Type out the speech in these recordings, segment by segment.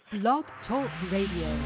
Blog Talk Radio.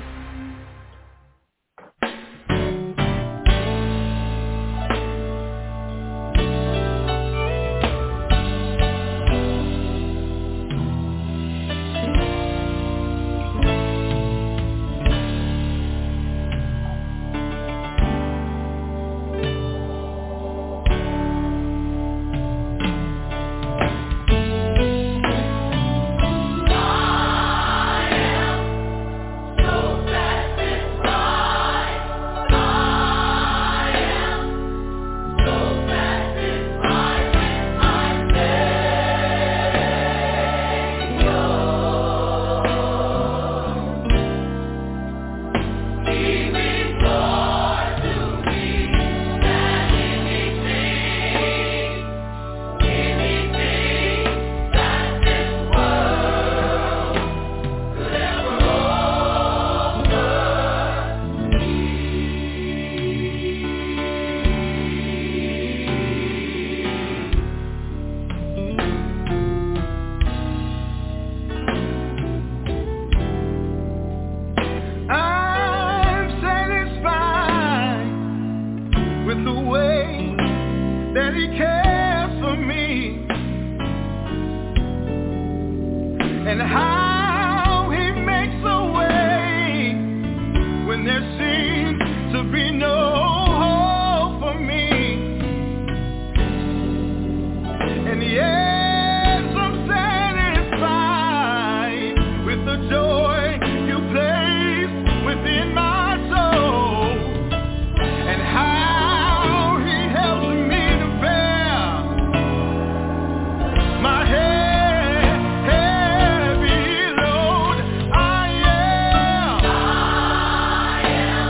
I am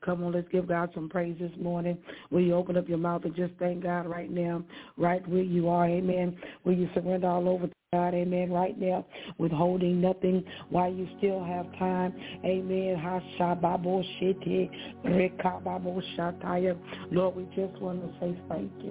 Come on, let's give God some praise this morning. Will you open up your mouth and just thank God right now, right where you are, amen. Will you surrender all over to God, amen, right now, withholding nothing while you still have time, amen. Lord, we just want to say thank you.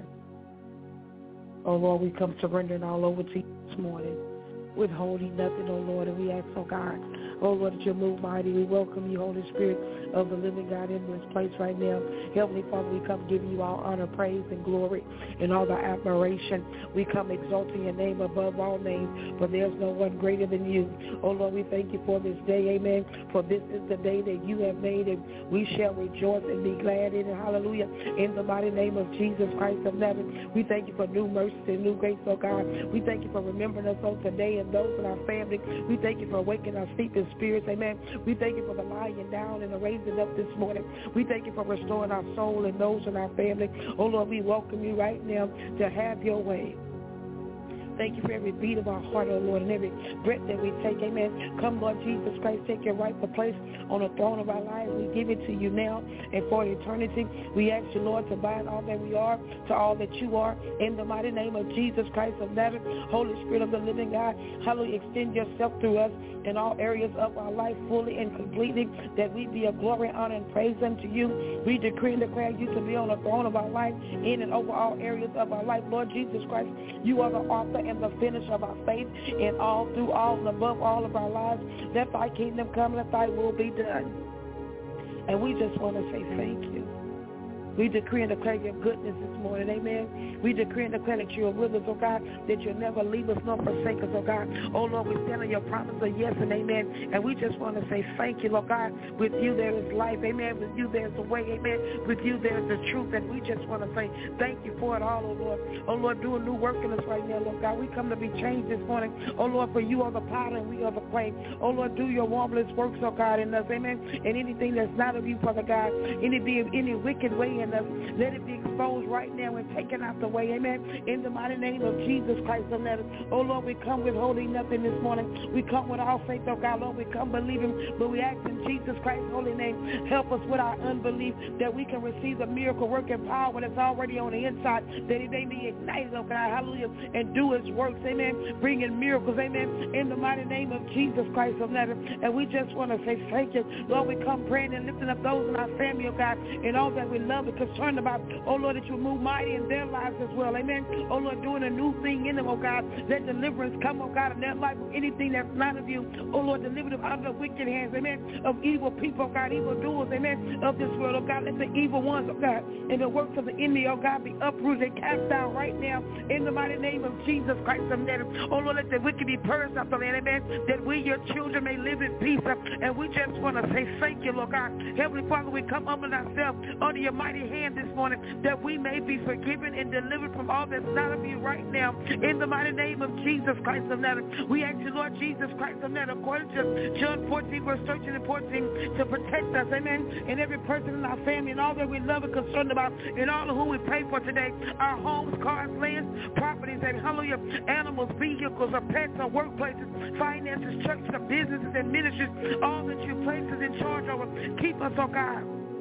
Oh, Lord, we come surrendering all over to you this morning, withholding nothing, oh, Lord, and we ask, oh, God, oh, Lord, that you move mighty. We welcome you, Holy Spirit of the living God, in this place right now. Heavenly Father, we come giving you all honor, praise, and glory, and all the admiration. We come exalting your name above all names, for there's no one greater than you. Oh, Lord, we thank you for this day, amen, for this is the day that you have made, and we shall rejoice and be glad in it. Hallelujah. In the mighty name of Jesus Christ of Nazareth, we thank you for new mercy and new grace, oh God. We thank you for remembering us on today and those in our family. We thank you for awakening our sleeping spirits, amen. We thank you for the lying down and the raising up this morning. We thank you for restoring our soul and those in our family. Oh, Lord, we welcome you right now to have your way. Thank you for every beat of our heart, oh Lord, and every breath that we take, amen. Come, Lord Jesus Christ, take your rightful place on the throne of our lives. We give it to you now and for eternity. We ask you, Lord, to bind all that we are to all that you are. In the mighty name of Jesus Christ of Nazareth, Holy Spirit of the living God, hallelujah, extend yourself through us in all areas of our life fully and completely, that we be a glory, honor, and praise unto you. We decree and declare you to be on the throne of our life in and over all areas of our life. Lord Jesus Christ, you are the author and the finish of our faith in all, through all, and above all of our lives. Let thy kingdom come, let thy will be done. And we just want to say thank you. We decree and declare your goodness this morning, amen. We decree and declare that you are with us, oh God, that you'll never leave us nor forsake us, oh God. Oh Lord, we stand on your promise of yes and amen. And we just want to say thank you, Lord God. With you there is life, amen. With you there's the way, amen. With you there's the truth. And we just want to say thank you for it all, oh Lord. Oh Lord, do a new work in us right now, Lord God. We come to be changed this morning. Oh Lord, for you are the potter and we are the clay. Oh Lord, do your marvelous works, oh God, in us, amen. And anything that's not of you, Father God, any wicked way in us, let it be exposed right now and taken out the way, amen. In the mighty name of Jesus Christ of Nazareth. Oh Lord, we come withholding nothing this morning. We come with all faith, oh God, Lord, we come believing, but we ask in Jesus Christ's holy name, help us with our unbelief, that we can receive the miracle working power that's already on the inside, that it may be ignited, oh God, hallelujah, and do its works, amen, bringing miracles, amen, in the mighty name of Jesus Christ of Nazareth. And we just want to say thank you, Lord. We come praying and lifting up those in our family, oh God, and all that we love and concerned about, oh Lord, that you move mighty in their lives as well, amen. Oh Lord, doing a new thing in them, oh God, let deliverance come, oh God, in their life of anything that's not of you. Oh Lord, deliver them out of the wicked hands, amen, of evil people, oh God, evil doers, amen, of this world, oh God. Let the evil ones, oh God, and the works of the enemy, oh God, be uprooted and cast down right now in the mighty name of Jesus Christ of Nazareth. Oh Lord, let the wicked be purged out the land, amen, that we, your children, may live in peace. And we just want to say thank you, Lord God. Heavenly Father, we come humbling ourselves under your mighty hand this morning, that we may be forgiven and delivered from all that's not of you right now. In the mighty name of Jesus Christ of Nazareth, we ask you, Lord Jesus Christ of Nazareth, according to John 14, verse 13 and 14, to protect us, amen, and every person in our family and all that we love and concerned about, and all of who we pray for today, our homes, cars, lands, properties, and hallelujah, animals, vehicles, or pets, or workplaces, finances, churches, or businesses, and ministries, all that you place us in charge over. Keep us, oh God,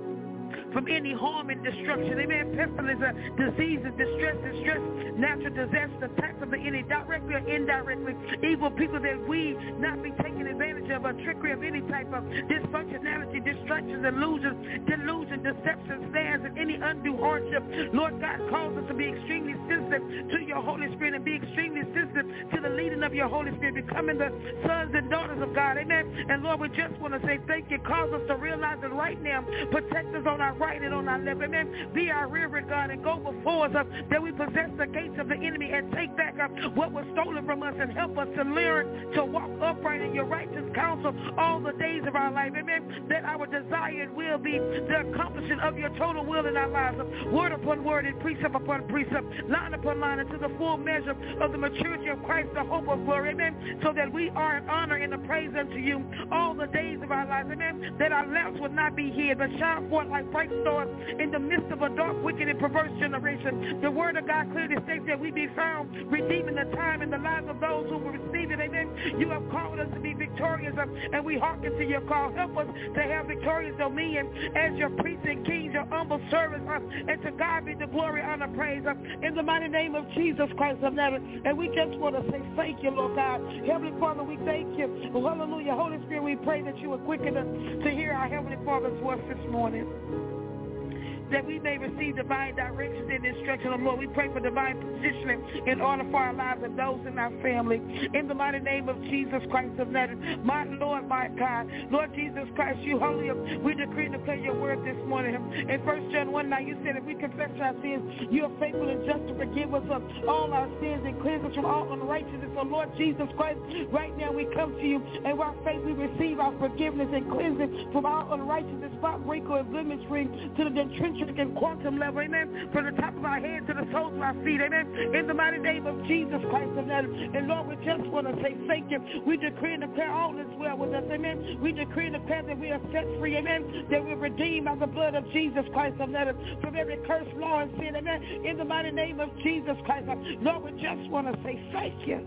from any harm and destruction, amen, pestilence, diseases, distress, natural disasters, attacks of the enemy, directly or indirectly, evil people that we not be taken advantage of, a trickery of any type of dysfunctionality, distractions, delusion, deception, snares, and any undue hardship. Lord God, cause us to be extremely sensitive to your Holy Spirit and be extremely sensitive to the leading of your Holy Spirit, becoming the sons and daughters of God, amen. And Lord, we just want to say thank you. Cause us to realize that right now, protect us on our right and on our left, amen. Be our rear guard and go before us, that we possess the gates of the enemy and take back what was stolen from us, and help us to learn to walk upright in your righteous counsel all the days of our life, amen. That our desired will be the accomplishment of your total will in our lives, word upon word and precept upon precept, line upon line, into the full measure of the maturity of Christ, the hope of glory, amen. So that we are an honor and a praise unto you all the days of our lives, amen. That our lamps will not be hid, but shine forth like bright stars in the midst of a dark, wicked, and perverse generation. The word of God clearly states that we be found redeeming the time in the lives of those who will receive it, amen. You have called us to be victorious voice, and we hearken to your call. Help us to have victorious dominion as your priests and kings, your humble servants, and to God be the glory, honor, praise, in the mighty name of Jesus Christ of Nazareth. And we just want to say thank you, Lord God. Heavenly Father, we thank you. Hallelujah. Holy Spirit, we pray that you will quicken us to hear our Heavenly Father's voice this morning, that we may receive divine directions and instruction. Oh Lord, we pray for divine positioning in order for our lives and those in our family. In the mighty name of Jesus Christ of Nazareth, my Lord, my God, Lord Jesus Christ, you holy, we decree and declare your word this morning. In 1 John 1:9, you said if we confess our sins, you are faithful and just to forgive us of all our sins and cleanse us from all unrighteousness. So Lord Jesus Christ, right now we come to you, and by faith we receive our forgiveness and cleansing from all unrighteousness, spot, wrinkle, and blemish ring to the intrinsic and quantum level, amen, from the top of our head to the soles of our feet, amen, in the mighty name of Jesus Christ of Nazareth. And Lord, we just want to say thank you. We decree and declare all is well with us, amen. We decree and declare that we are set free, amen, that we're redeemed by the blood of Jesus Christ of Nazareth from every curse, law, and sin, amen, in the mighty name of Jesus Christ. Lord, we just want to say thank you.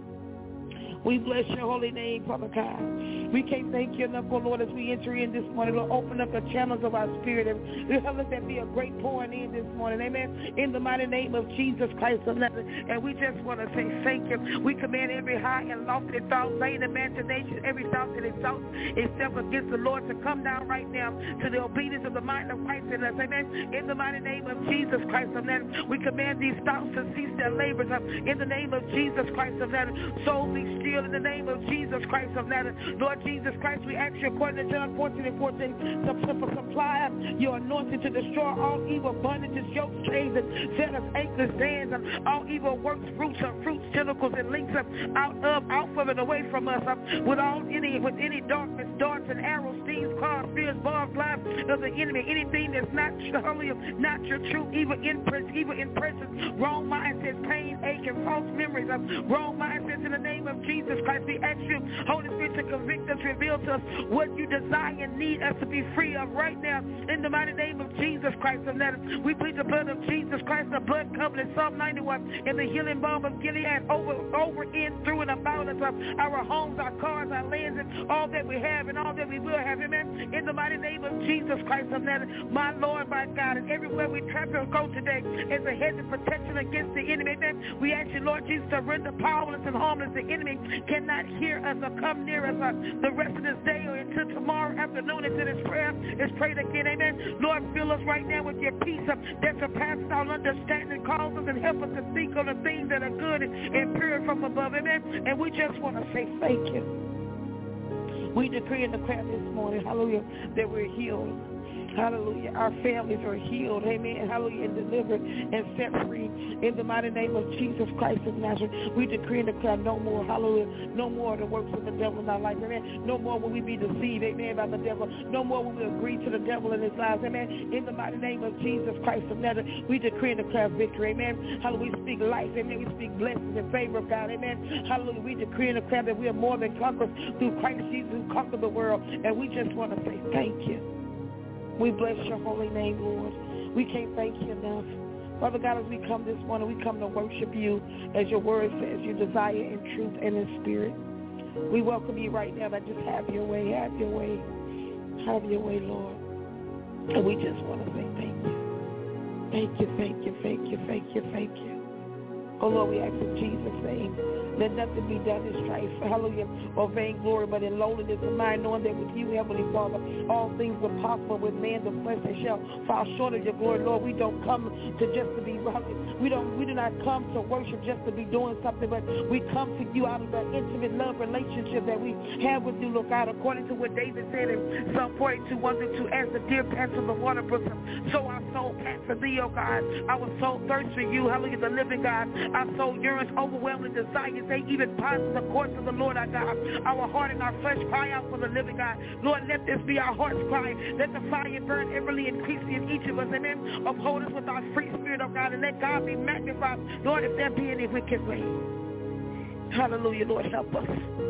We bless your holy name, Father God. We can't thank you enough, oh Lord, as we enter in this morning. Lord, open up the channels of our spirit and let there be a great pouring in this morning. Amen. In the mighty name of Jesus Christ of Nazareth. And we just want to say thank you. We command every high and lofty thought, vain imagination, every thought that exalts itself against the Lord to come down right now to the obedience of the mind of Christ in us. Amen. In the mighty name of Jesus Christ of Nazareth. We command these thoughts to cease their labors in the name of Jesus Christ of Nazareth. Souls be still in the name of Jesus Christ of Nazareth. Lord Jesus Christ, we ask you according to John 14:14 to supply your anointing to destroy all evil bondages, yokes, chains, and fetters, anchors, bands, all evil works, fruits, tentacles, and links out from and away from us with any darkness, darts and arrows, stings, claws, spears, barbs, lives of the enemy, anything that's not your truth, evil impressions, wrong mindsets, pain, ache, and false memories, wrong mindsets in the name of Jesus Christ. We ask you, Holy Spirit, to convict us, reveal to us what you desire and need us to be free of right now in the mighty name of Jesus Christ of Nazareth. We plead the blood of Jesus Christ, the blood covenant, Psalm 91, and the healing balm of Gilead over in, through, and about us, our homes, our cars, our lands, and all that we have and all that we will have, amen, in the mighty name of Jesus Christ of Nazareth, my Lord, my God, and everywhere we travel and go today is a hedge of protection against the enemy, amen. We ask you, Lord Jesus, to render powerless and harmless the enemy cannot hear us or come near us the rest of this day or until tomorrow afternoon until this prayer is prayed again, amen. Lord, fill us right now with your peace that surpasses all understanding, calls us and help us to think on the things that are good and pure from above, amen. And we just want to say thank you. We decree and declare this morning, hallelujah, that we're healed. Hallelujah. Our families are healed. Amen. Hallelujah. And delivered and set free in the mighty name of Jesus Christ of Nazareth. We decree and declare no more. Hallelujah. No more of the works of the devil in our life. Amen. No more will we be deceived. Amen. By the devil. No more will we agree to the devil in his lives. Amen. In the mighty name of Jesus Christ of Nazareth. We decree and declare victory. Amen. Hallelujah. We speak life. Amen. We speak blessings in favor of God. Amen. Hallelujah. We decree and declare that we are more than conquerors through Christ Jesus who conquered the world. And we just want to say thank you. We bless your holy name, Lord. We can't thank you enough. Father God, as we come this morning, we come to worship you as your word says, you desire in truth and in spirit. We welcome you right now to just have your way, have your way, have your way, Lord. And we just want to say thank you. Thank you, thank you, thank you, thank you, thank you. Oh, Lord, we ask in Jesus' name, let nothing be done in strife, hallelujah, or vain glory, but in lowliness of mind, knowing that with you, Heavenly Father, all things are possible. With man, the flesh, they shall fall short of your glory. Lord, we don't come to just to be, we do not come to worship just to be doing something, but we come to you out of the intimate love relationship that we have with you, Lord God, according to what David said in Psalm 42, 1-2, as the deer pants for the water brooks, so our soul pants for thee, O God. Our soul thirsts for you, hallelujah, the living God. Our soul yearns, overwhelming desires. They even ponder the courts of the Lord our God. Our heart and our flesh cry out for the living God. Lord, let this be our heart's cry. Let the fire burn everly increasing in each of us. Amen. Uphold us with our free spirit, of God, and let God be magnified. Lord, if there be any wicked way, hallelujah, Lord, help us.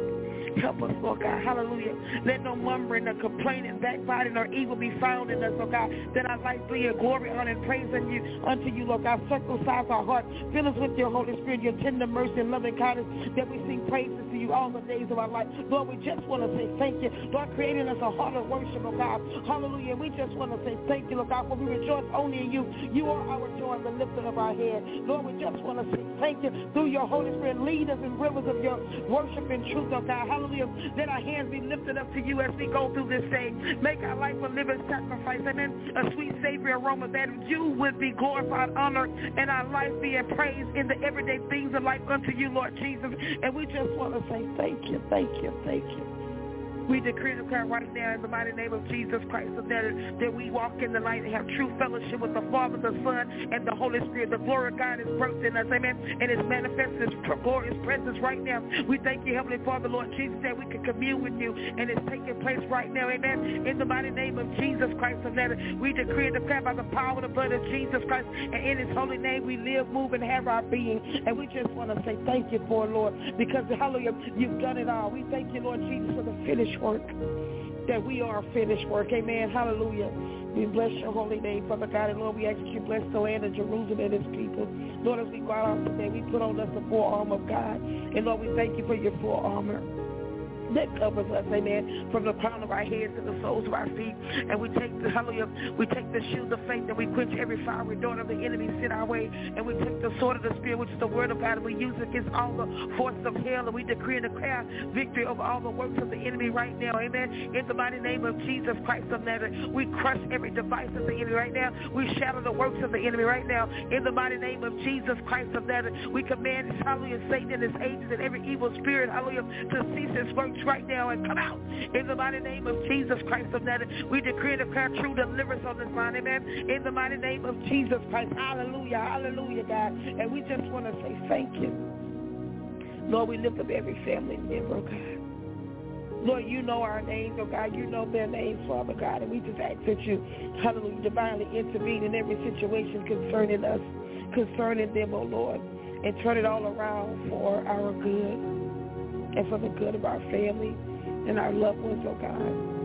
Help us, Lord God. Hallelujah. Let no murmuring or complaining, backbiting or evil be found in us, Lord God. That our life be a glory, honor, and praise unto you, Lord God. Circumcise our heart. Fill us with your Holy Spirit, your tender mercy and loving kindness, that we sing praises to you all the days of our life. Lord, we just want to say thank you. Lord, creating us a heart of worship, Lord God. Hallelujah. We just want to say thank you, Lord God, for we rejoice only in you. You are our joy and the lifter of our head. Lord, we just want to say thank you through your Holy Spirit. Lead us in rivers of your worship and truth, Lord God. Hallelujah. Let our hands be lifted up to you as we go through this day. Make our life a living sacrifice. Amen. A sweet Savior aroma that you would be glorified, honored, and our life being praised in the everyday things of life unto you, Lord Jesus. And we just want to say thank you, thank you, thank you. We decree and declare right now in the mighty name of Jesus Christ of Nazareth that we walk in the light and have true fellowship with the Father, the Son, and the Holy Spirit. The glory of God is birthed in us, amen, and is manifested His glorious presence right now. We thank you, Heavenly Father, Lord Jesus, that we can commune with you, and it's taking place right now, amen. In the mighty name of Jesus Christ of Nazareth, we decree and declare by the power of the blood of Jesus Christ, and in His holy name we live, move, and have our being. And we just want to say thank you for it, Lord, because, hallelujah, you've done it all. We thank you, Lord Jesus, for the finished work, that we are finished work. Amen. Hallelujah. We bless your holy name, Father God. And Lord, we ask that you bless the land of Jerusalem and its people. Lord, as we go out today, we put on us the full armor of God. And Lord, we thank you for your full armor that covers us, amen, from the crown of our heads to the soles of our feet. And we take the, hallelujah, we take the shield of faith, and we quench every fiery dart of the enemy sent our way. And we take the sword of the Spirit, which is the word of God, and we use it against all the forces of hell. And we decree and declare victory over all the works of the enemy right now, amen. In the mighty name of Jesus Christ of Nazareth, we crush every device of the enemy right now. We shatter the works of the enemy right now. In the mighty name of Jesus Christ of Nazareth, we command, hallelujah, Satan and his agents and every evil spirit, hallelujah, to cease its works right now and come out in the mighty name of Jesus Christ of Nazareth. We decree and declare true deliverance on this line, amen, in the mighty name of Jesus Christ. Hallelujah, hallelujah, God. And we just want to say thank you. Lord, we lift up every family member, God. Lord, you know our names, oh God. You know their names, Father God. And we just ask that you, hallelujah, divinely intervene in every situation concerning us, concerning them, oh Lord, and turn it all around for our good and for the good of our family and our loved ones, oh God,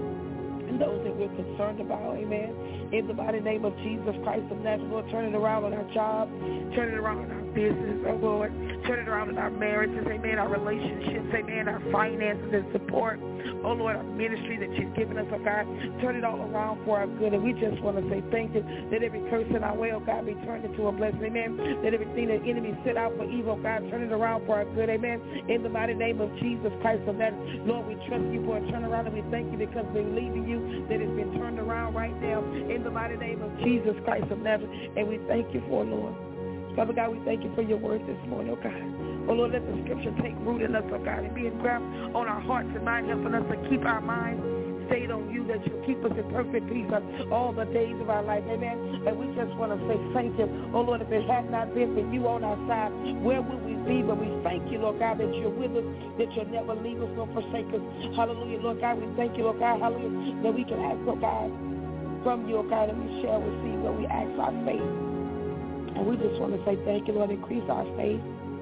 and those that we're concerned about, amen. In the mighty name of Jesus Christ of Nazareth, Lord, turn it around on our job, turn it around in our business, oh Lord, turn it around in our marriages, amen, our relationships, amen, our finances and support, oh Lord, our ministry that you've given us, oh God, turn it all around for our good. And we just want to say thank you that every curse in our way, oh God, be turned into a blessing, amen, that everything the enemy set out for evil, God, turn it around for our good, amen, in the mighty name of Jesus Christ of Nazareth. Lord, we trust you for a turnaround, and we thank you because we believe in you that it's been turned around right now in the mighty name of Jesus Christ of Nazareth. And we thank you for it, Lord. Father God, we thank you for your word this morning, oh God. Oh Lord, let the scripture take root in us, oh God, and be engraft on our hearts and mind, helping us to keep our minds stayed on you, that you'll keep us in perfect peace all the days of our life, amen. And we just want to say thank you, oh Lord, if it had not been for you on our side, where would we be? But we thank you, Lord God, that you're with us, that you'll never leave us nor forsake us. Hallelujah, Lord God, we thank you, Lord God, hallelujah, that we can ask, oh God, from you, oh God, and we shall receive when we ask our faith. And we just want to say thank you, Lord, increase our faith.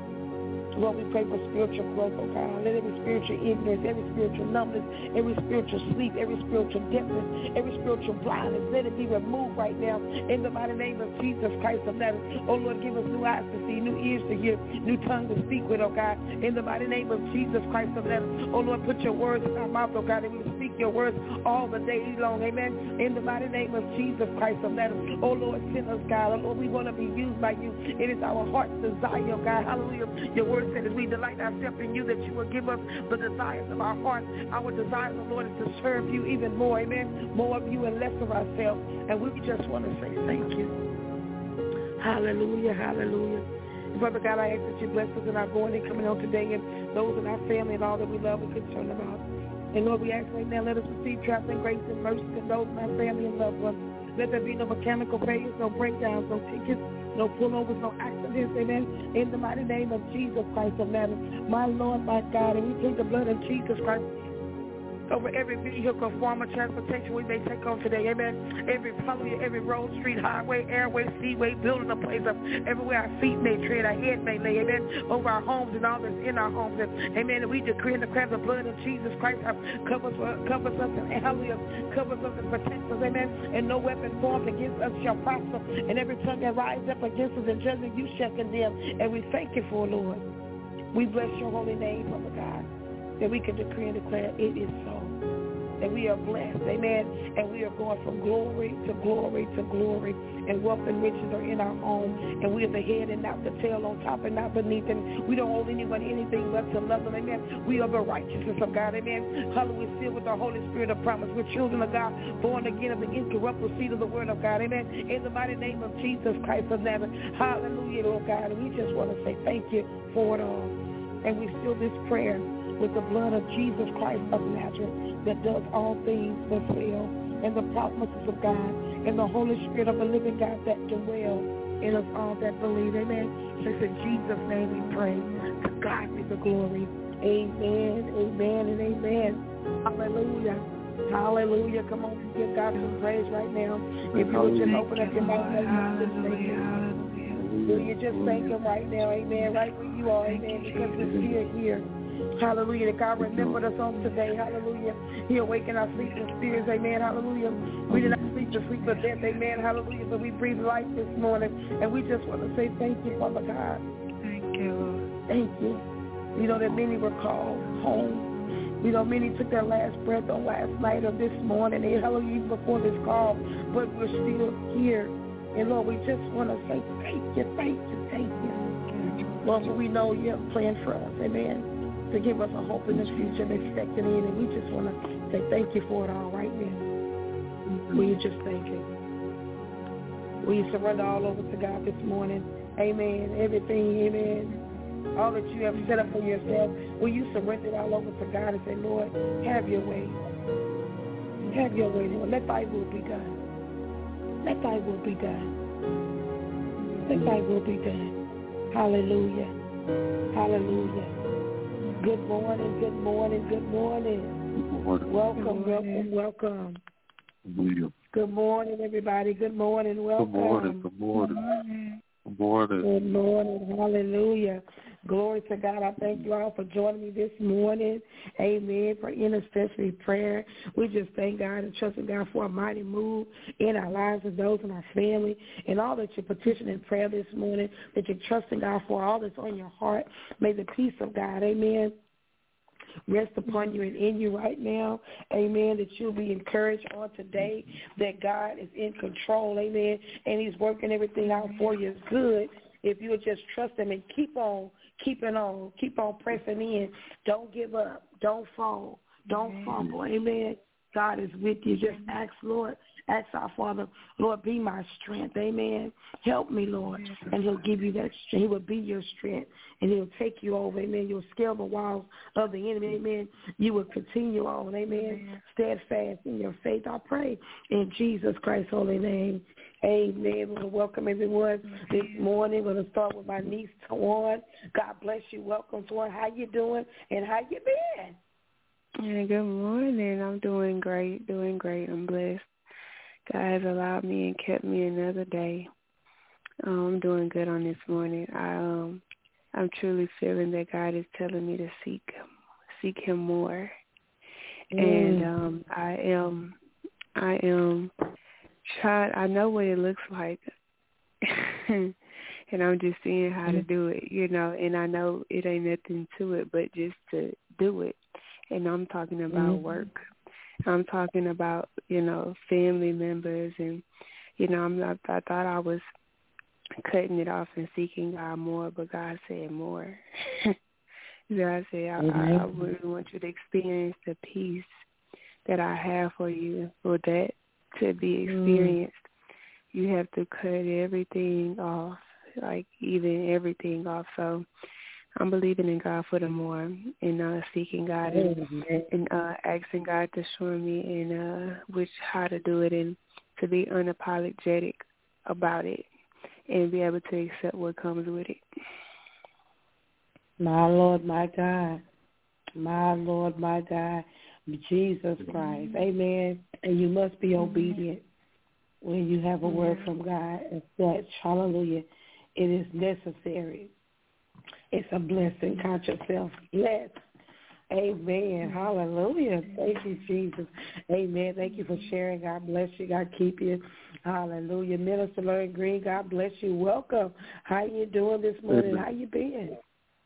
Lord, we pray for spiritual growth, oh God. Let every spiritual ignorance, every spiritual numbness, every spiritual sleep, every spiritual deafness, every spiritual blindness, let it be removed right now in the mighty name of Jesus Christ of Nazareth. Oh Lord, give us new eyes to see, new ears to hear, new tongue to speak with, oh God, in the mighty name of Jesus Christ of Nazareth. Oh Lord, put your words in our mouth, oh God, and we will speak your words all the day long, amen, in the mighty name of Jesus Christ of Nazareth. Oh Lord, send us, God. Oh Lord, we want to be used by you. It is our heart's desire, oh God, hallelujah. Your word said as we delight ourselves in you, that you will give us the desires of our heart. Our desire, the Lord, is to serve you even more, amen, more of you and less of ourselves. And we just want to say thank you. Hallelujah, hallelujah. And Father God, I ask that you bless us in our going and coming on today, and those in our family and all that we love and concerned about. And Lord, we ask right now, let us receive traveling grace and mercy to those in our family and loved ones. Let there be no mechanical failures, no breakdowns, no tickets, no pullovers, no accidents, amen, in the mighty name of Jesus Christ of Nazareth. My Lord, my God, and we take the blood of Jesus Christ over every vehicle, form of transportation we may take on today, amen. Every road, street, highway, airway, seaway, building a place of everywhere our feet may tread, our head may lay, amen, over our homes and all that's in our homes, and, amen, and we decree and declare the blood of Jesus Christ covers us and hallelujah, covers us and protects us, amen, and no weapon formed against us shall prosper, and every tongue that rises up against us in judgment you shall condemn, and we thank you for, Lord. We bless your holy name, Father God, that we can decree and declare it is so. That we are blessed, amen, and we are going from glory to glory to glory, and wealth and riches are in our home, and we are the head and not the tail, on top and not beneath, and we don't owe anyone anything but to love them, amen. We are the righteousness of God, amen. Hallelujah, we're sealed with the Holy Spirit of promise. We're children of God, born again of the incorruptible seed of the word of God, amen, in the mighty name of Jesus Christ of Nazareth. Hallelujah, Lord God, and we just want to say thank you for it all, and we seal this prayer with the blood of Jesus Christ of Nazareth that does all things but fail, and the promises of God, and the Holy Spirit of the living God that dwell in us all that believe. Amen. So it's in Jesus' name we pray. To God be the glory. Amen, amen, and amen. Hallelujah. Hallelujah. Come on, give God some praise right now. If you would just open up your mouth and just thank Him. Will you just thank Him right now? Amen. Right where you are. Amen. Because we're still here. Hallelujah. That God remembered us on today. Hallelujah. He awakened our sleeping spirits. Amen. Hallelujah. We did not sleep the sleep of death. Amen. Hallelujah. But we breathed life this morning. And we just want to say thank you, Father God. Thank you. Thank you. We know that many were called home. We know many took their last breath on last night or this morning. And hallelujah, even before this call. But we're still here. And Lord, we just want to say thank you, thank you, thank you. Lord, for we know you have a plan for us. Amen. To give us a hope in the future and expect it in. And we just want to say thank you for it all right now. Will you just thank Him? Will you surrender all over to God this morning? Amen. Everything, amen. All that you have set up for yourself, will you surrender it all over to God and say, Lord, have your way. Have your way, Lord. Let thy will be done. Let thy will be done. Let thy will be done. Hallelujah. Hallelujah. Good morning, good morning, good morning. Welcome, welcome, welcome. Good morning, everybody. Good morning, welcome. Good morning, good morning. Good morning. Good morning. Hallelujah. Glory to God. I thank you all for joining me this morning. Amen. For intercessory prayer. We just thank God and trusting God for a mighty move in our lives and those in our family, and all that you're petitioning in prayer this morning, that you're trusting God for, all that's on your heart. May the peace of God, amen, rest upon you and in you right now. Amen. That you'll be encouraged on today that God is in control. Amen. And He's working everything out for your good. If you'll just trust Him and keep on keeping on, keep on pressing in. Don't give up. Don't fall. Don't fumble. Amen. God is with you. Just ask, Lord. Ask our Father, Lord, be my strength. Amen. Help me, Lord. And He'll give you that strength. He will be your strength. And He'll take you over. Amen. You'll scale the walls of the enemy. Amen. You will continue on. Amen. Steadfast in your faith. I pray in Jesus Christ's holy name. Amen. We're going to welcome everyone this morning. We're going to start with my niece, Tawan. God bless you. Welcome, Tawan. How you doing? And how you been? Yeah, good morning. I'm doing great, I'm blessed. God has allowed me and kept me another day. I'm doing good on this morning. I'm truly feeling that God is telling me to seek Him more. And I am trying. I know what it looks like, and I'm just seeing how to do it, and I know it ain't nothing to it but just to do it. And I'm talking about work. I'm talking about, family members. And, I thought I was cutting it off and seeking God more, but God said more. God said, I really want you to experience the peace that I have for you. For that to be experienced, you have to cut everything off, like even everything off. So I'm believing in God for the more, and seeking God and asking God to show me and how to do it, and to be unapologetic about it and be able to accept what comes with it. My Lord, my God. My Lord, my God. Jesus Christ. Amen. And you must be obedient when you have a word from God and such. Hallelujah. It is necessary. It's a blessing. Count yourself blessed. Amen. Hallelujah. Thank you, Jesus. Amen. Thank you for sharing. God bless you. God keep you. Hallelujah. Minister Larry Green, God bless you. Welcome. How you doing this morning? Amen. How you been?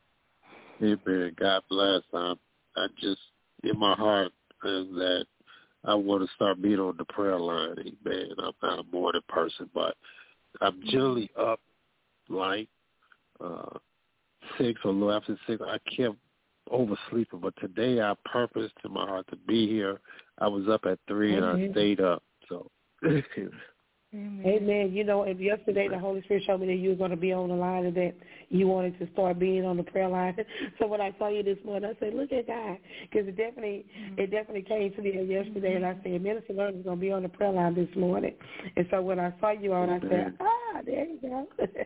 Amen. God bless. I just, in my heart, is that I want to start being on the prayer line. Amen. I'm not a morning person, but I'm generally up like 6 or a little after 6. I kept oversleeping, but today I purposed in my heart to be here. I was up at 3 and I stayed up. So, Amen. You know, and yesterday the Holy Spirit showed me that you were going to be on the line and that you wanted to start being on the prayer line. So when I saw you this morning, I said, look at God, because it definitely came to me yesterday, and I said, Minister Leonard is going to be on the prayer line this morning. And so when I saw you on, I said, there you go.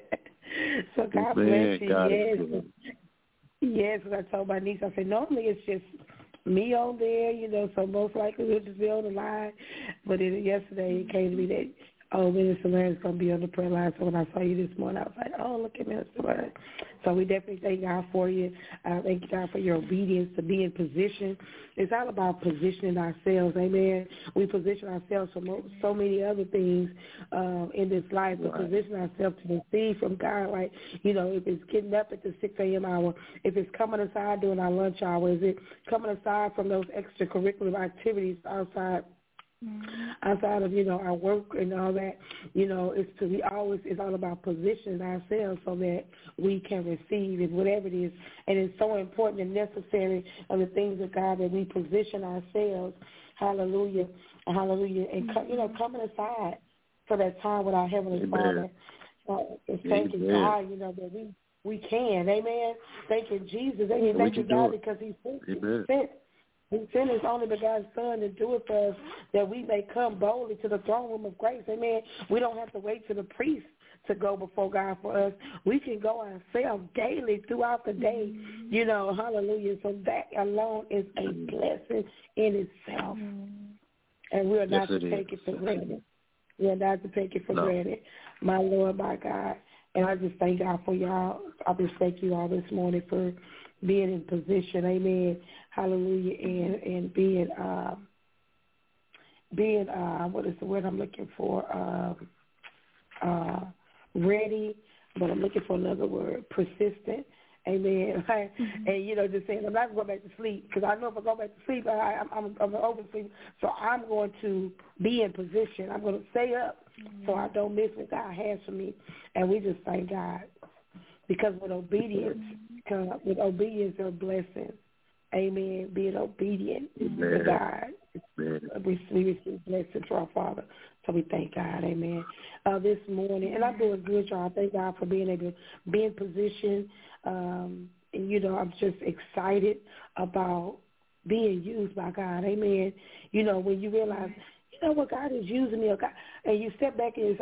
So God bless you. God Yes, and I told my niece, I said, normally it's just me on there, you know, so most likely we'll just be on the line. But yesterday it came to me that, Minister Larry's going to be on the prayer line. So when I saw you this morning, I was like, look at Minister Larry. So we definitely thank God for you. Thank God for your obedience to be in position. It's all about positioning ourselves, amen. We position ourselves for so many other things in this life, but position ourselves to receive from God. Like, you know, if it's getting up at the 6 a.m. hour, if it's coming aside during our lunch hour, is it coming aside from those extracurricular activities outside of, you know, our work and all that, you know, it's all about positioning ourselves so that we can receive it, whatever it is. And it's so important and necessary of the things of God that we position ourselves, hallelujah, and, you know, coming aside for that time with our Heavenly Father. Thanking God, you know, that we can, amen. Thanking Jesus, amen. Thanking God because He sent. He sent His only begotten Son to do it for us, that we may come boldly to the throne room of grace. Amen. We don't have to wait to the priest to go before God for us. We can go ourselves daily throughout the day, you know, hallelujah. So that alone is a blessing in itself. And we are not to take it for granted. We are not to take it for granted, my Lord, my God. And I just thank God for y'all. I just thank you all this morning for being in position, amen, hallelujah, and being what is the word I'm looking for, ready, but I'm looking for another word, persistent, amen, and, you know, just saying, I'm not going back to sleep, because I know if I go back to sleep, I'm an oversleep, so I'm going to be in position. I'm going to stay up so I don't miss what God has for me, and we just thank God. Because with obedience are blessings. Amen. Being obedient to God. We receive blessings from our Father. So we thank God. Amen. This morning, and I'm doing good, y'all. Thank God for being able to be in position. And, you know, I'm just excited about being used by God. Amen. You know, when you realize, you know what, God is using me, and you step back in His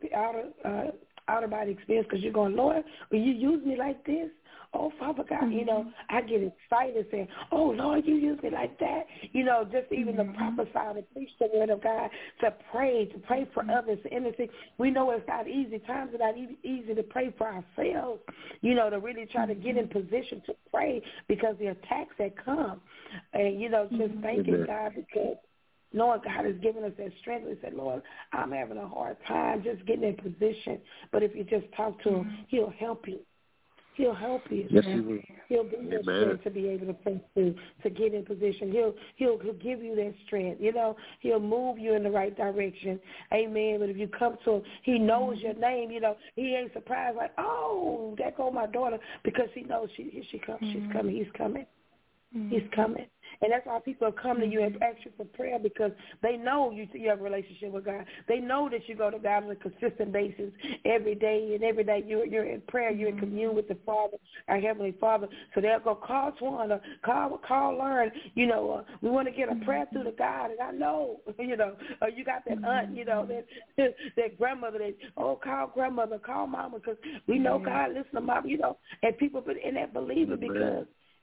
out-of-body experience, because you're going, Lord, will you use me like this? Oh, Father God, you know, I get excited saying, oh, Lord, you use me like that. You know, just even to prophesy, to preach the word of God, to pray for others, to intercede. We know it's not easy. Times are not easy to pray for ourselves, you know, to really try to get in position to pray because the attacks that come. And, you know, just thanking God because Lord, God has given us that strength. We said, Lord, I'm having a hard time just getting in position. But if you just talk to Him, He'll help you. He'll help you. Yes, He will. He'll give you strength to be able to press through, to get in position. He'll give you that strength. You know, He'll move you in the right direction. Amen. But if you come to Him, He knows your name. You know, He ain't surprised like, oh, there go my daughter, because He knows here she comes. She's coming. He's coming. He's coming. And that's why people come to you and ask you for prayer, because they know you have a relationship with God. They know that you go to God on a consistent basis every day, and every day you're in prayer, you're in commune with the Father, our Heavenly Father. So they'll go, call Twana, call Learn. You know, we want to get a prayer through to God. And I know, you know, you got that aunt, you know, that grandmother that, call grandmother, call mama, because we know God listen to mama, you know. And people in that believe it because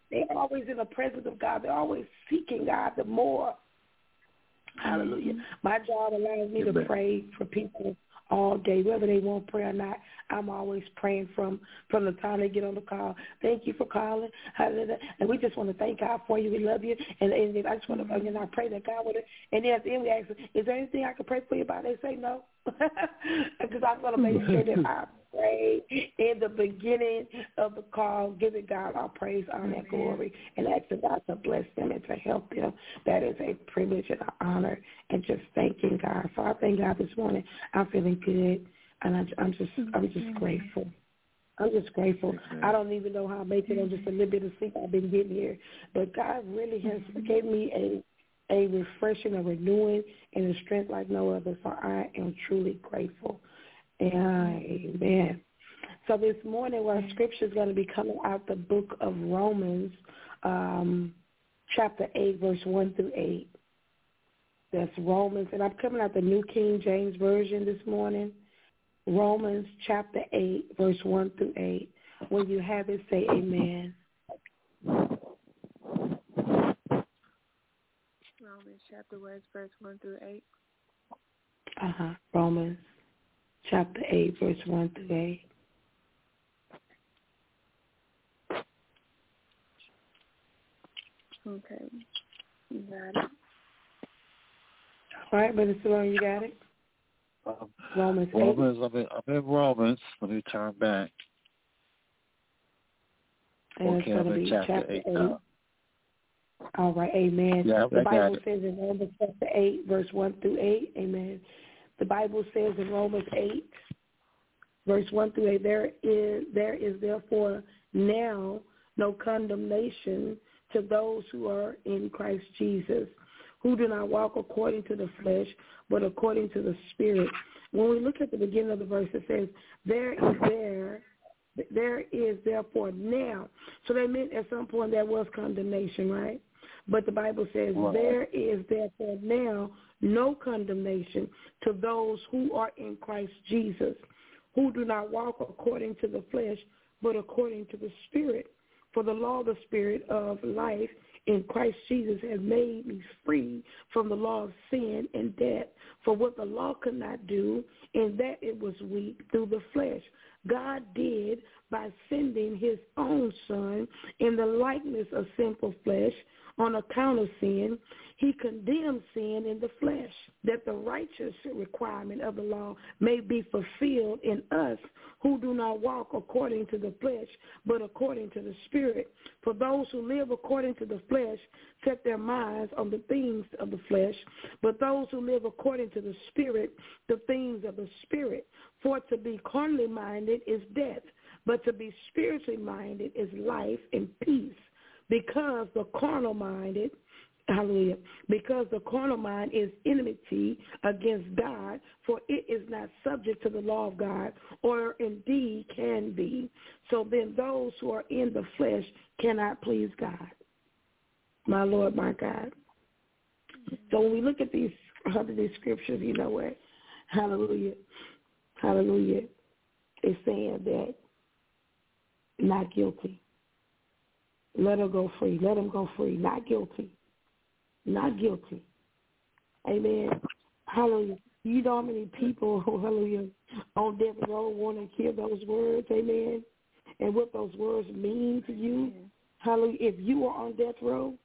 They're always in the presence of God. They're always seeking God the more. Hallelujah. My job allows me to pray for people all day, whether they want prayer or not. I'm always praying from the time they get on the call. Thank you for calling. Hallelujah. And we just want to thank God for you. We love you. And I just want to, and I pray that God would. And then at the end we ask, is there anything I can pray for you about? They say no. Because I'm going to make sure that I pray in the beginning of the call, giving God our praise, honor, and glory, and asking God to bless them and to help them. That is a privilege and an honor, and just thanking God. So I thank God this morning. I'm feeling good, and I'm just grateful. I'm just grateful. I don't even know how I made it on just a little bit of sleep I've been getting here, but God really has gave me a refreshing, a renewing, and a strength like no other. So I am truly grateful. Amen. So this morning, our scripture is going to be coming out the book of Romans, chapter 8, verse 1 through 8. That's Romans, and I'm coming out the New King James Version this morning. Romans chapter 8, verse 1 through 8. When you have it, say amen. Romans chapter 1, verse 1 through 8. Romans chapter 8, verse 1 through 8. Okay. You got it. All right, Brother Salon, you got it? Romans 8. I'm in Romans. Let me turn back. And okay, it's going to be chapter 8. All right, amen. Yeah, the Bible says in Romans chapter 8, verse 1 through 8, amen. The Bible says in Romans 8, verse 1 through 8, there is therefore now no condemnation to those who are in Christ Jesus, who do not walk according to the flesh, but according to the Spirit. When we look at the beginning of the verse, it says, there is therefore now. So that meant at some point there was condemnation, right? But the Bible says, there is therefore now no condemnation to those who are in Christ Jesus, who do not walk according to the flesh, but according to the Spirit. For the law of the Spirit of life in Christ Jesus has made me free from the law of sin and death. For what the law could not do, in that it was weak through the flesh, God did by sending his own Son in the likeness of sinful flesh. On account of sin, he condemned sin in the flesh, that the righteous requirement of the law may be fulfilled in us who do not walk according to the flesh, but according to the Spirit. For those who live according to the flesh set their minds on the things of the flesh, but those who live according to the Spirit, the things of the Spirit. For to be carnally minded is death, but to be spiritually minded is life and peace. Because the carnal mind is enmity against God, for it is not subject to the law of God, or indeed can be. So then those who are in the flesh cannot please God. My Lord, my God. So when we look at these scriptures, you know what? Hallelujah. Hallelujah. It's saying that not guilty. Let her go free. Let him go free. Not guilty. Not guilty. Amen. Hallelujah. You know how many people, hallelujah, on death row want to hear those words, amen, and what those words mean to you. Hallelujah. If you are on death row,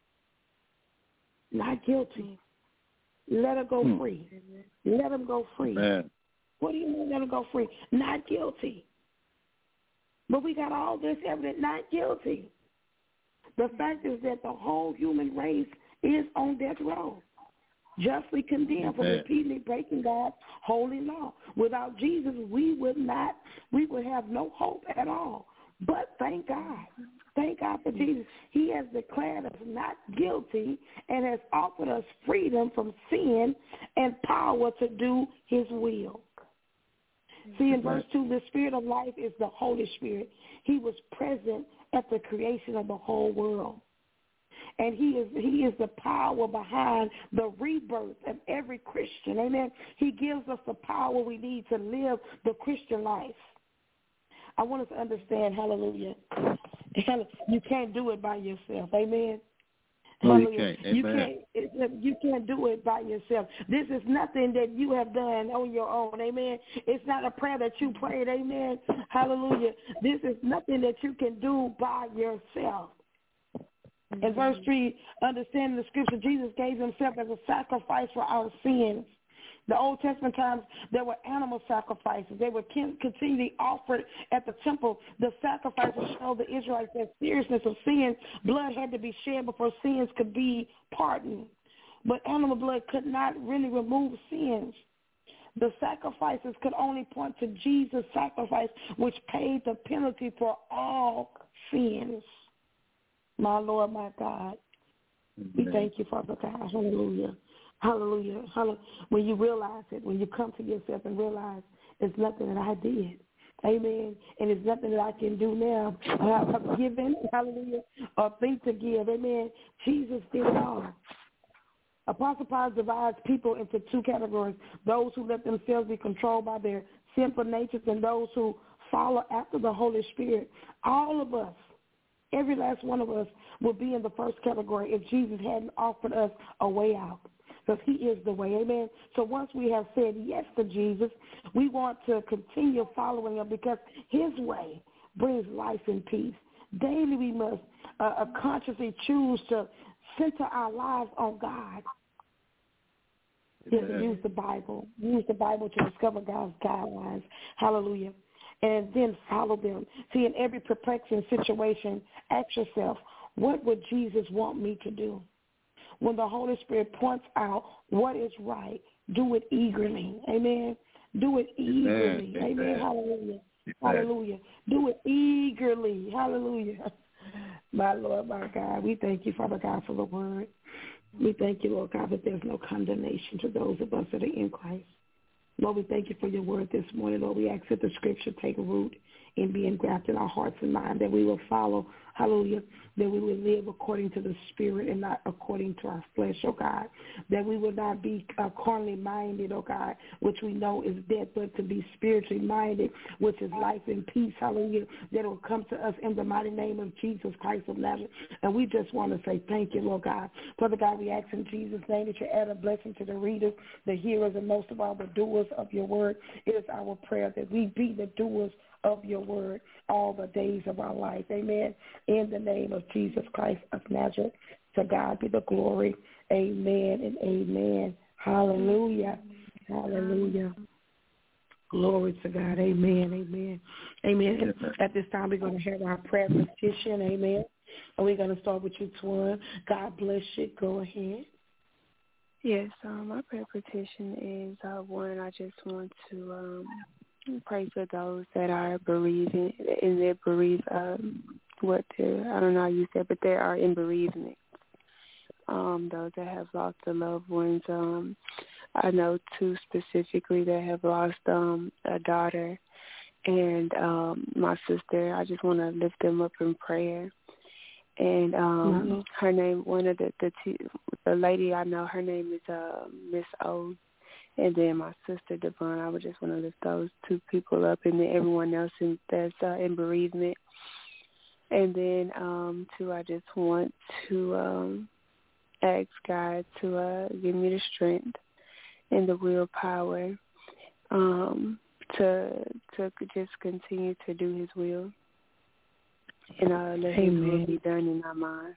not guilty. Let her go free. Let him go free. Amen. What do you mean let him go free? Not guilty. But we got all this evidence, not guilty. The fact is that the whole human race is on death row, justly condemned for repeatedly breaking God's holy law. Without Jesus, we would have no hope at all. But thank God. Thank God for Jesus. He has declared us not guilty and has offered us freedom from sin and power to do his will. See, in verse 2, the Spirit of life is the Holy Spirit. He was present at the creation of the whole world. And he is the power behind the rebirth of every Christian. Amen. He gives us the power we need to live the Christian life. I want us to understand, hallelujah, You can't do it by yourself. Amen. No, you can't. You can't do it by yourself. This is nothing that you have done on your own. Amen. It's not a prayer that you prayed. Amen. Hallelujah. This is nothing that you can do by yourself. In verse 3, understanding the scripture, Jesus gave himself as a sacrifice for our sins. The Old Testament times, there were animal sacrifices. They were continually offered at the temple. The sacrifices showed the Israelites the seriousness of sin. Blood had to be shed before sins could be pardoned. But animal blood could not really remove sins. The sacrifices could only point to Jesus' sacrifice, which paid the penalty for all sins. My Lord, my God, we thank you, Father God. Hallelujah. Hallelujah. Hallelujah. When you realize it, when you come to yourself and realize it's nothing that I did. Amen. And it's nothing that I can do now. I've given, hallelujah, or think to give. Amen. Jesus did it all. Apostle Paul divides people into two categories, those who let themselves be controlled by their sinful natures and those who follow after the Holy Spirit. All of us, every last one of us, will be in the first category if Jesus hadn't offered us a way out. Because he is the way, amen. So once we have said yes to Jesus, we want to continue following him because his way brings life and peace. Daily we must consciously choose to center our lives on God. Yes, use the Bible. Use the Bible to discover God's guidelines. Hallelujah. And then follow them. See, in every perplexing situation, ask yourself, what would Jesus want me to do? When the Holy Spirit points out what is right, do it eagerly. Amen. Do it eagerly. Amen. Hallelujah. Hallelujah. Do it eagerly. Hallelujah. My Lord, my God, we thank you, Father God, for the word. We thank you, Lord God, that there's no condemnation to those of us that are in Christ. Lord, we thank you for your word this morning. Lord, we ask that the scripture take root and be engrafted in our hearts and minds, that we will follow, hallelujah, that we will live according to the Spirit and not according to our flesh, oh God, that we will not be carnally minded, oh God, which we know is death, but to be spiritually minded, which is life and peace, hallelujah, that will come to us in the mighty name of Jesus Christ of Nazareth. And we just want to say thank you, Lord God. Father God, we ask in Jesus' name that you add a blessing to the readers, the hearers, and most of all the doers of your word. It is our prayer that we be the doers of your word all the days of our life. Amen. In the name of Jesus Christ of Nazareth, to God be the glory. Amen and amen. Hallelujah. Hallelujah. Glory to God. Amen. Amen. Amen. And at this time, we're going to have our prayer petition. Amen. And we're going to start with you, Twan. God bless you. Go ahead. Yes, my prayer petition is one. I just want to pray for those that are bereaving and they're bereaved. I don't know how you said, but they are in bereavement. Those that have lost their loved ones. I know two specifically that have lost a daughter and my sister. I just want to lift them up in prayer. And her name, one of the lady I know, her name is Miss O. And then my sister, Devon, I would just want to lift those two people up, and then everyone else that's in bereavement. And then, I just want to ask God to give me the strength and the willpower to just continue to do his will. And let his will be done in our mind.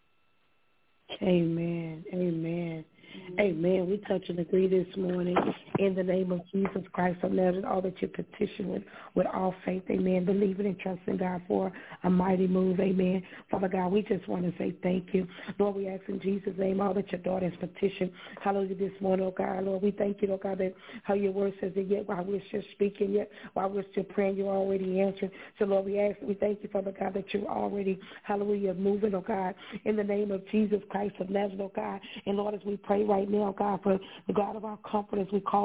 Amen. Amen. Amen. We touch and agree this morning in the name of Jesus Christ of Nazareth, all that you petition with all faith. Amen. Believing and trusting God for a mighty move. Amen. Father God, we just want to say thank you. Lord, we ask in Jesus' name all that your daughter has petitioned. Hallelujah this morning, oh God. Lord, we thank you, oh God, that how your word says that yet while we're still speaking, yet while we're still praying, you're already answering. So, Lord, we thank you, Father God, that you're already, hallelujah, moving, oh God, in the name of Jesus Christ of Nazareth, oh God. And Lord, as we pray right now, God, for the God of our comfort, as we call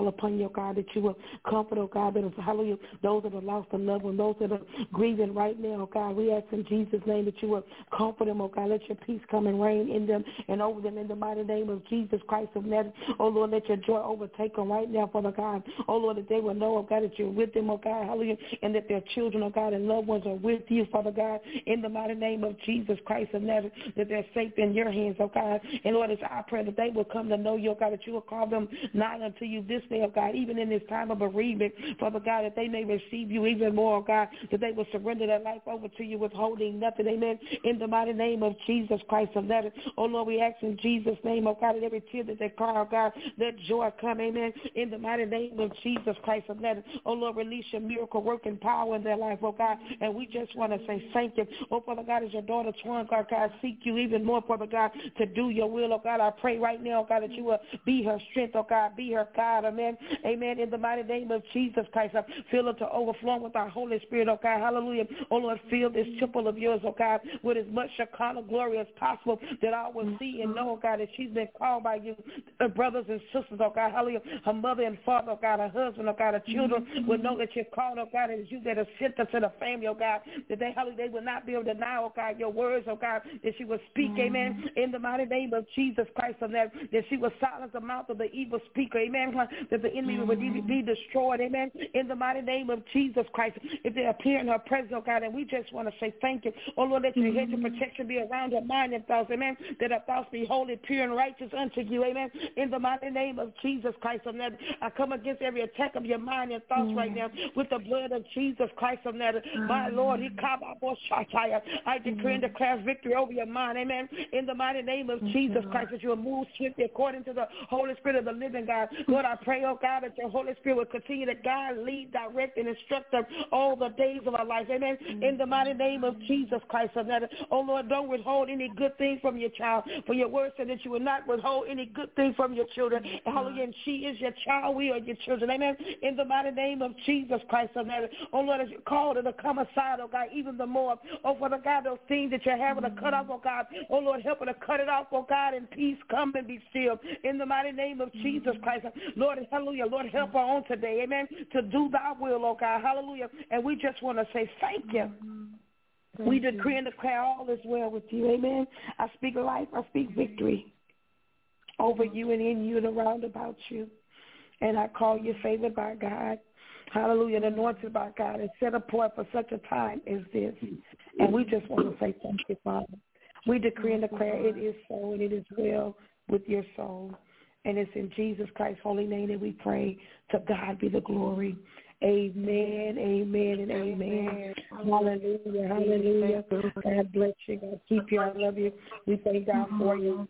call upon you, God, that you will comfort, oh God, that is, hallelujah, those that are lost a loved one, those that are grieving right now, oh God. We ask in Jesus' name that you will comfort them, oh God. Let your peace come and reign in them and over them in the mighty name of Jesus Christ of Nazareth. Oh, Lord, let your joy overtake them right now, Father God. Oh, Lord, that they will know, oh God, that you're with them, oh God, hallelujah, and that their children, oh God, and loved ones are with you, Father God, in the mighty name of Jesus Christ of Nazareth, that they're safe in your hands, oh God. And Lord, it's our prayer that they will come to know you, oh God, that you will call them nigh unto you this day, oh God, even in this time of bereavement, Father God, that they may receive you even more, oh God, that they will surrender their life over to you withholding nothing, amen, in the mighty name of Jesus Christ of Nazareth. Oh Lord, we ask in Jesus' name, oh God, that every tear that they cry, oh God, let joy come, amen, in the mighty name of Jesus Christ of Nazareth. Oh Lord, release your miracle working power in their life, oh God, and we just want to say thank you. Oh Father God, as your daughter Twan, God, seek you even more, Father God, to do your will, oh God. I pray right now, oh God, that you will be her strength, oh God, be her God, amen, amen, in the mighty name of Jesus Christ. Fill her to overflowing with our Holy Spirit, oh God, hallelujah. Oh Lord, fill this temple of yours, oh God, with as much Shekinah glory as possible, that I will see and know, oh God, that she's been called by you, her brothers and sisters, oh God, hallelujah, her mother and father, oh God, her husband, oh God, her children will know that you're called, oh God, and it's you that have sent us to the family, oh God, that they, hallelujah, they will not be able to deny, oh God, your words, oh God, that she will speak, amen, in the mighty name of Jesus Christ of that she will silence the mouth of the evil speaker, amen, that the enemy will be destroyed, amen, in the mighty name of Jesus Christ, if they appear in her presence, oh God, and we just want to say thank you, oh Lord, let your hedge of protection be around her mind and thoughts, amen, that her thoughts be holy, pure, and righteous unto you, amen, in the mighty name of Jesus Christ of Nazareth. I come against every attack of your mind and thoughts right now with the blood of Jesus Christ of Nazareth. My Lord, I decree and declare victory over your mind, amen, in the mighty name of Jesus Christ, that you will move swiftly according to the Holy Spirit of the living God. Lord, I pray, oh God, that your Holy Spirit will continue to guide, lead, direct, and instruct us all the days of our life, amen, in the mighty name of Jesus Christ of Nazareth. Oh Lord, don't withhold any good thing from your child, for your word said that you will not withhold any good thing from your children. Hallelujah, and she is your child, we are your children, amen, in the mighty name of Jesus Christ of Nazareth. Oh Lord, as you call her to come aside, oh God, even the more, oh Father God, those things that you're having to cut off, oh God, oh Lord, help her to cut it off, oh God, and peace come and be still, in the mighty name of Jesus Christ. Lord, hallelujah, Lord, help her on today, amen, to do thy will, oh God, hallelujah, and we just want to say thank you. We decree and declare all is well with you, amen. I speak life, I speak victory over you and in you and around about you, and I call you favored by God, hallelujah, and anointed by God, and set apart for such a time as this, and we just want to say thank you, Father. We decree and declare it is so and it is well with your soul, and it's in Jesus Christ's holy name that we pray. To God be the glory. Amen, amen, and amen. Hallelujah, hallelujah. God bless you. God keep you. I love you. We thank God for you.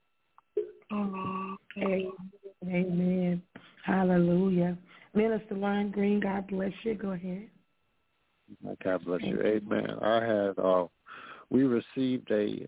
Amen, amen. Hallelujah. Minister Lon Green, God bless you. Go ahead. God bless you. Amen. I had we received a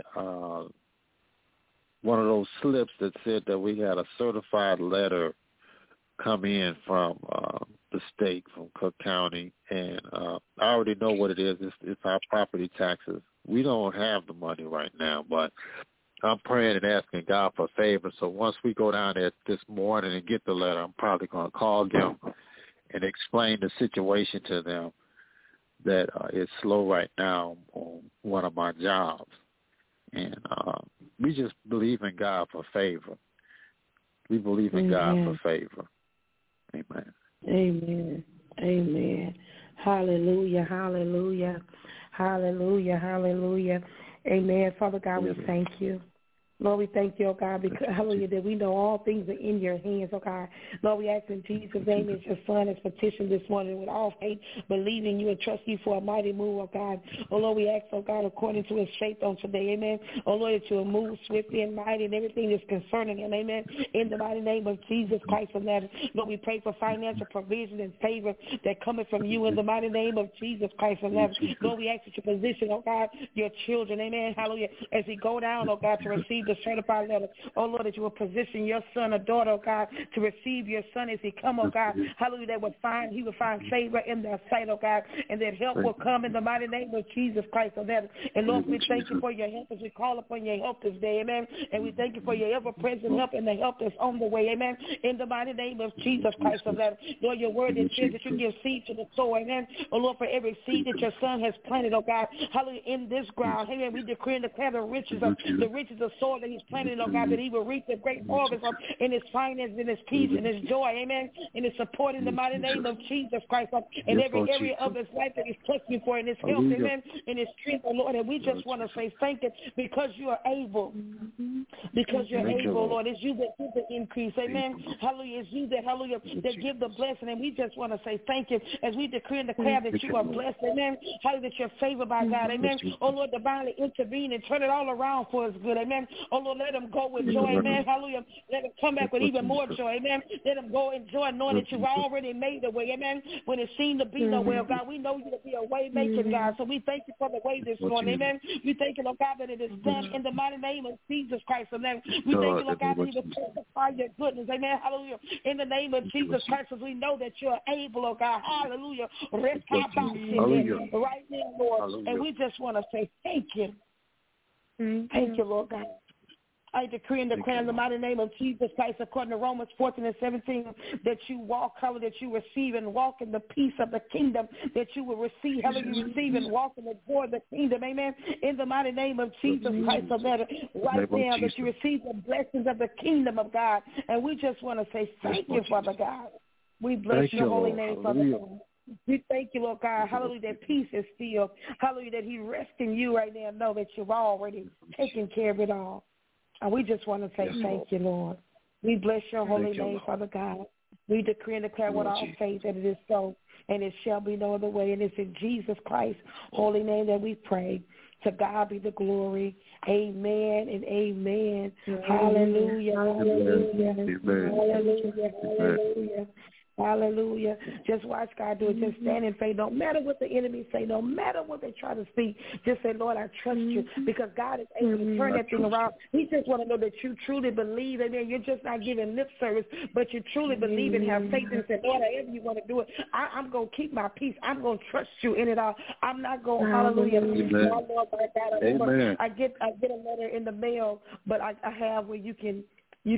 one of those slips that said that we had a certified letter come in from the state, from Cook County, and I already know what it is. It's our property taxes. We don't have the money right now, but I'm praying and asking God for favor. So once we go down there this morning and get the letter, I'm probably going to call them and explain the situation to them, that it's slow right now on one of my jobs. And we just believe in God for favor. We believe in God for favor. Amen. Amen. Amen. Hallelujah. Hallelujah. Hallelujah. Hallelujah. Amen. Father God, we thank you. Lord, we thank you, oh God, because, hallelujah, that we know all things are in your hands, oh God. Lord, we ask in Jesus' name as your son has petitioned this morning with all faith, believing you and trust you for a mighty move, oh God. Oh, Lord, we ask, oh God, according to his faith on today, amen. Oh, Lord, that you will move swiftly and mighty in everything that's concerning him, amen. In the mighty name of Jesus Christ of Nazareth. Lord, we pray for financial provision and favor that cometh from you in the mighty name of Jesus Christ of Nazareth. Lord, we ask that you position, oh God, your children, amen, hallelujah, as we go down, oh God, to receive the a certified letter. Oh, Lord, that you will position your son or daughter, oh God, to receive your son as he come, oh God. Hallelujah, that he will find favor in their sight, oh God, and that help will come in the mighty name of Jesus Christ, oh God. And Lord, we thank you for your help as we call upon your help this day, amen. And we thank you for your ever-present help and the help that's on the way, amen. In the mighty name of Jesus Christ, oh God. Lord, your word that says that you give seed to the sower, amen. Oh, Lord, for every seed that your son has planted, oh God, hallelujah, in this ground, amen. We decree and declare the riches of soil that he's planted, oh God, that he will reap the great harvest in his finances, in his peace, in his joy, amen, in his support in the mighty name of Jesus Christ, in every area of his life that he's trusting for, in his health, amen, in his strength, oh Lord. And we just want to say thank you because you are able, because you're able, Lord. It's you that give the increase, amen. Hallelujah. It's you that, hallelujah, that give the blessing. And we just want to say thank you as we decree and declare that you are blessed, amen. Hallelujah, that you're favored by God, amen. Oh, Lord, divinely intervene and turn it all around for us good, amen. Oh, Lord, let them go with joy, amen. Hallelujah. Let them come back with even more joy, amen. Let them go in joy knowing that you've already made the way, amen. When it seemed to be no way, oh God, we know you to be a way-making God. So we thank you for the way this morning, amen. We thank you, Lord God, that it is done in the mighty name of Jesus Christ, amen. We thank you, Lord God, that you will testify your goodness, amen. Hallelujah. In the name of Jesus Christ, as we know that you're able, oh God, hallelujah. Right now, Lord. And we just want to say thank you. Thank you, Lord God. I decree and declare in the mighty name of Jesus Christ, according to Romans 14 and 17, that you walk, hallelujah, that you receive and walk in the peace of the kingdom, that you will receive, hallelujah, you receive and walk in the joy of the kingdom, amen. In the mighty name of Jesus Christ, so that right now that you receive the blessings of the kingdom of God. And we just want to say thank you, Father God. We bless your holy name, Father God. We thank you, Lord God, hallelujah, that peace is still, hallelujah, that he rests in you right now, know that you've already taken care of it all. And we just want to say thank you, Lord. We bless your holy name, Father God. We decree and declare with all faith that it is so, and it shall be no other way. And it's in Jesus Christ's holy name that we pray. To God be the glory. Amen and amen. Hallelujah, hallelujah, hallelujah, hallelujah. Hallelujah. Just watch God do it. Just stand in faith. No matter what the enemy say, no matter what they try to speak, just say, Lord, I trust you, because God is able to turn that thing around. He just want to know that you truly believe. Amen. You're just not giving lip service, but you truly believe and have faith and say, Lord, however you want to do it, I'm going to keep my peace. I'm going to trust you in it all. I'm not going, hallelujah. My Lord, my God, Amen. I get a letter in the mail, but I have where you can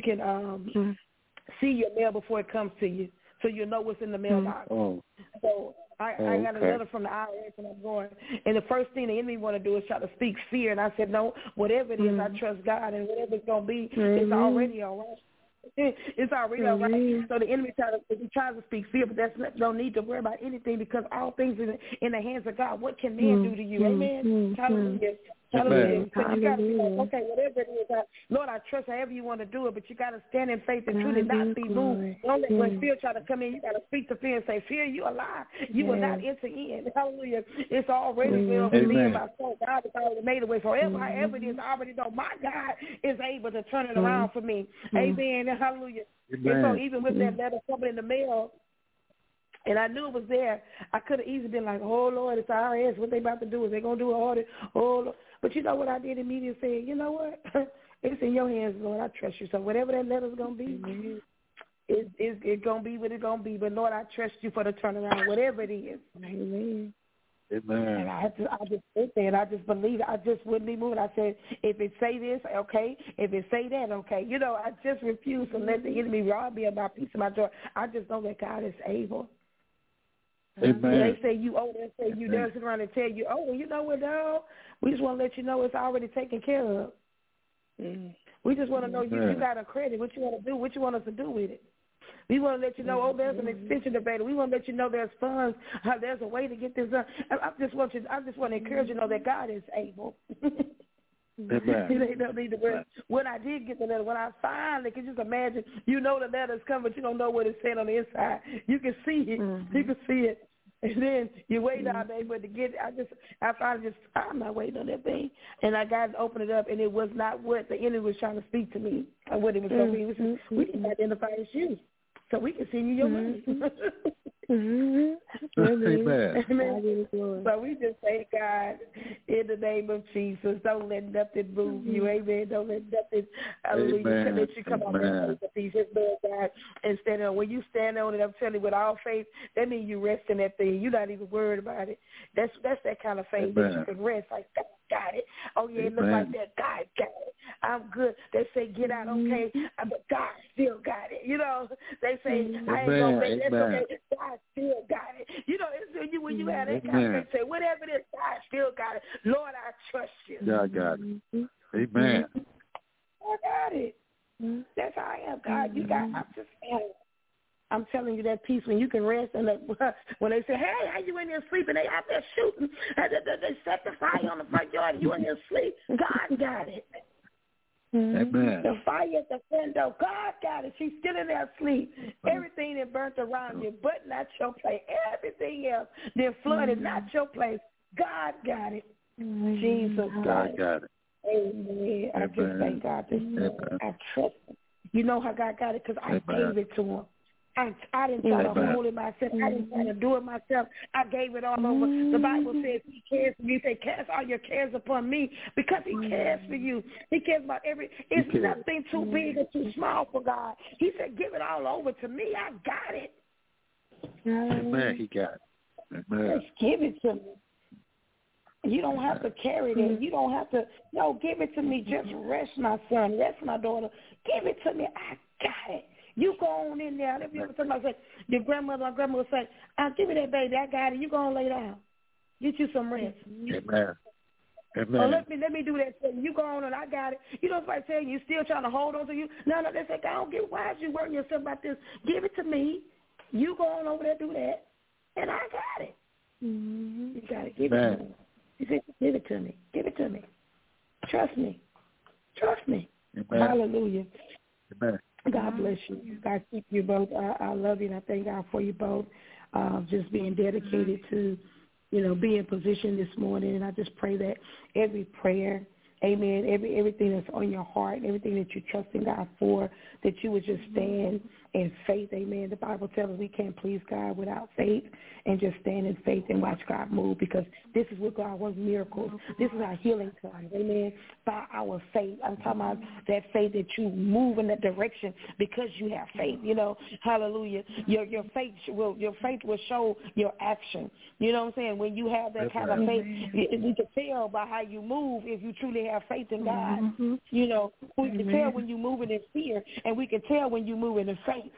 see your mail before it comes to you. So you know what's in the mailbox. So I got a letter from the IRS, and I'm going. And the first thing the enemy want to do is try to speak fear. And I said, no, whatever it is, I trust God, and whatever it's going to be, it's already all right. It's already all right. So the enemy tries to speak fear, but that's no need to worry about anything, because all things in the hands of God. What can man do to you? Amen. Hallelujah. Hallelujah. So you got to be like, okay, whatever it is, Lord, I trust however you want to do it, but you got to stand in faith and truly not be moved. Don't let when fear try to come in, you got to speak to fear and say, fear, you a lie. You will not enter in. Hallelujah. It's already well for me and my soul. God has already made a way. Forever, however it is, I already know my God is able to turn it around for me. Amen. Hallelujah. And so even with that letter coming in the mail, and I knew it was there, I could have easily been like, oh, Lord, it's IRS. What they about to do? Is they going to do an audit? Oh, Lord. But you know what I did immediately? Say, you know what? It's in your hands, Lord. I trust you. So whatever that letter's going to be, it's going to be what it's going to be. But, Lord, I trust you for the turnaround, whatever it is. Amen. Amen. And I just sit there, and I just believe it. I just wouldn't be moved. I said, if it say this, okay. If it say that, okay. You know, I just refuse to let the enemy rob me of my peace and my joy. I just know that God is able. Amen. They say you owe, they say you there, sit around and tell you, oh, well, you know what, dog? We just want to let you know it's already taken care of. We just want to know you got a credit. What you want to do? What you want us to do with it? We want to let you know, oh, there's an extension debate. We want to let you know there's funds. There's a way to get this done. I just want to encourage you to know that God is able. They don't need to worry. When I did get the letter, when I finally could just imagine, you know the letter's coming, but you don't know what it's saying on the inside. You can see it. You can see it. And then you wait all day, but to get it, I'm not waiting on that thing. And I got to open it up, and it was not what the enemy was trying to speak to me, or what it was going to be. We didn't identify as you, so we can send you your money. Amen. Amen. So we just thank God in the name of Jesus. Don't let nothing move you. Amen. Don't let nothing, hallelujah, let you come out of the peace. Just Lord God, and stand on. When you stand on it, I'm telling you, with all faith, that means you rest in that thing. You're not even worried about it. That's that kind of faith that you can rest. Like, God got it. Oh, yeah, it looks like that. God got it. I'm good. They say, get out, okay, but God still got it. You know, they say, I ain't going to say that's okay. God still got it. You know, it's when you have that kind of faith, say, whatever it is, God still got it. Lord, I trust you. God got it. Amen. I got it. That's how I am, God. You got I'm telling you that peace when you can rest and when they say, hey, how you in there sleeping? They out there shooting. They set the fire on the front yard and you in there sleep. God got it. Amen. The fire at the window, God got it. She's still in there asleep. Everything that burnt around you, but not your place. Everything else that flooded, not your place. God got it. Jesus God got it. Amen. I just thank God this morning. I trust him. You know how God got it? Because I gave it to him. I didn't try to hold it myself. I didn't try to do it myself. I gave it all over. The Bible says he cares for you. He said, cast all your cares upon me because he cares for you. He cares about it's nothing too big or too small for God. He said, give it all over to me. I got it. Amen. He got it. Amen. Just give it to me. You don't have to carry it. You don't have to. No, give it to me. Just rest, my son. Rest, my daughter. Give it to me. I got it. You go on in there. If you ever somebody say, your grandmother or grandma will say, give me that baby. I got it. You go and lay down. Get you some rest. Amen. Amen. Or let me do that for you. You go on and I got it. You know, if I tell you still trying to hold on to you. No, they say, I don't get why is you worrying yourself about this. Give it to me. You go on over there, do that. And I got it. You got to give it to me. He said, give it to me. Give it to me. Trust me. Trust me. Amen. Hallelujah. Amen. God bless you. God keep you both. I love you, and I thank God for you both. Just being dedicated to, be in position this morning. And I just pray that every prayer, amen, everything that's on your heart, everything that you're trusting God for, that you would just stand in faith, amen. The Bible tells us we can't please God without faith, and just stand in faith and watch God move, because this is what God works miracles. This is our healing time, amen, by our faith. I'm talking about that faith that you move in that direction because you have faith, hallelujah. Your faith will show your action. You know what I'm saying? When you have that kind of faith, we can tell by how you move if you truly have faith in God. We can tell when you're moving in fear, and we can tell when you're moving in faith.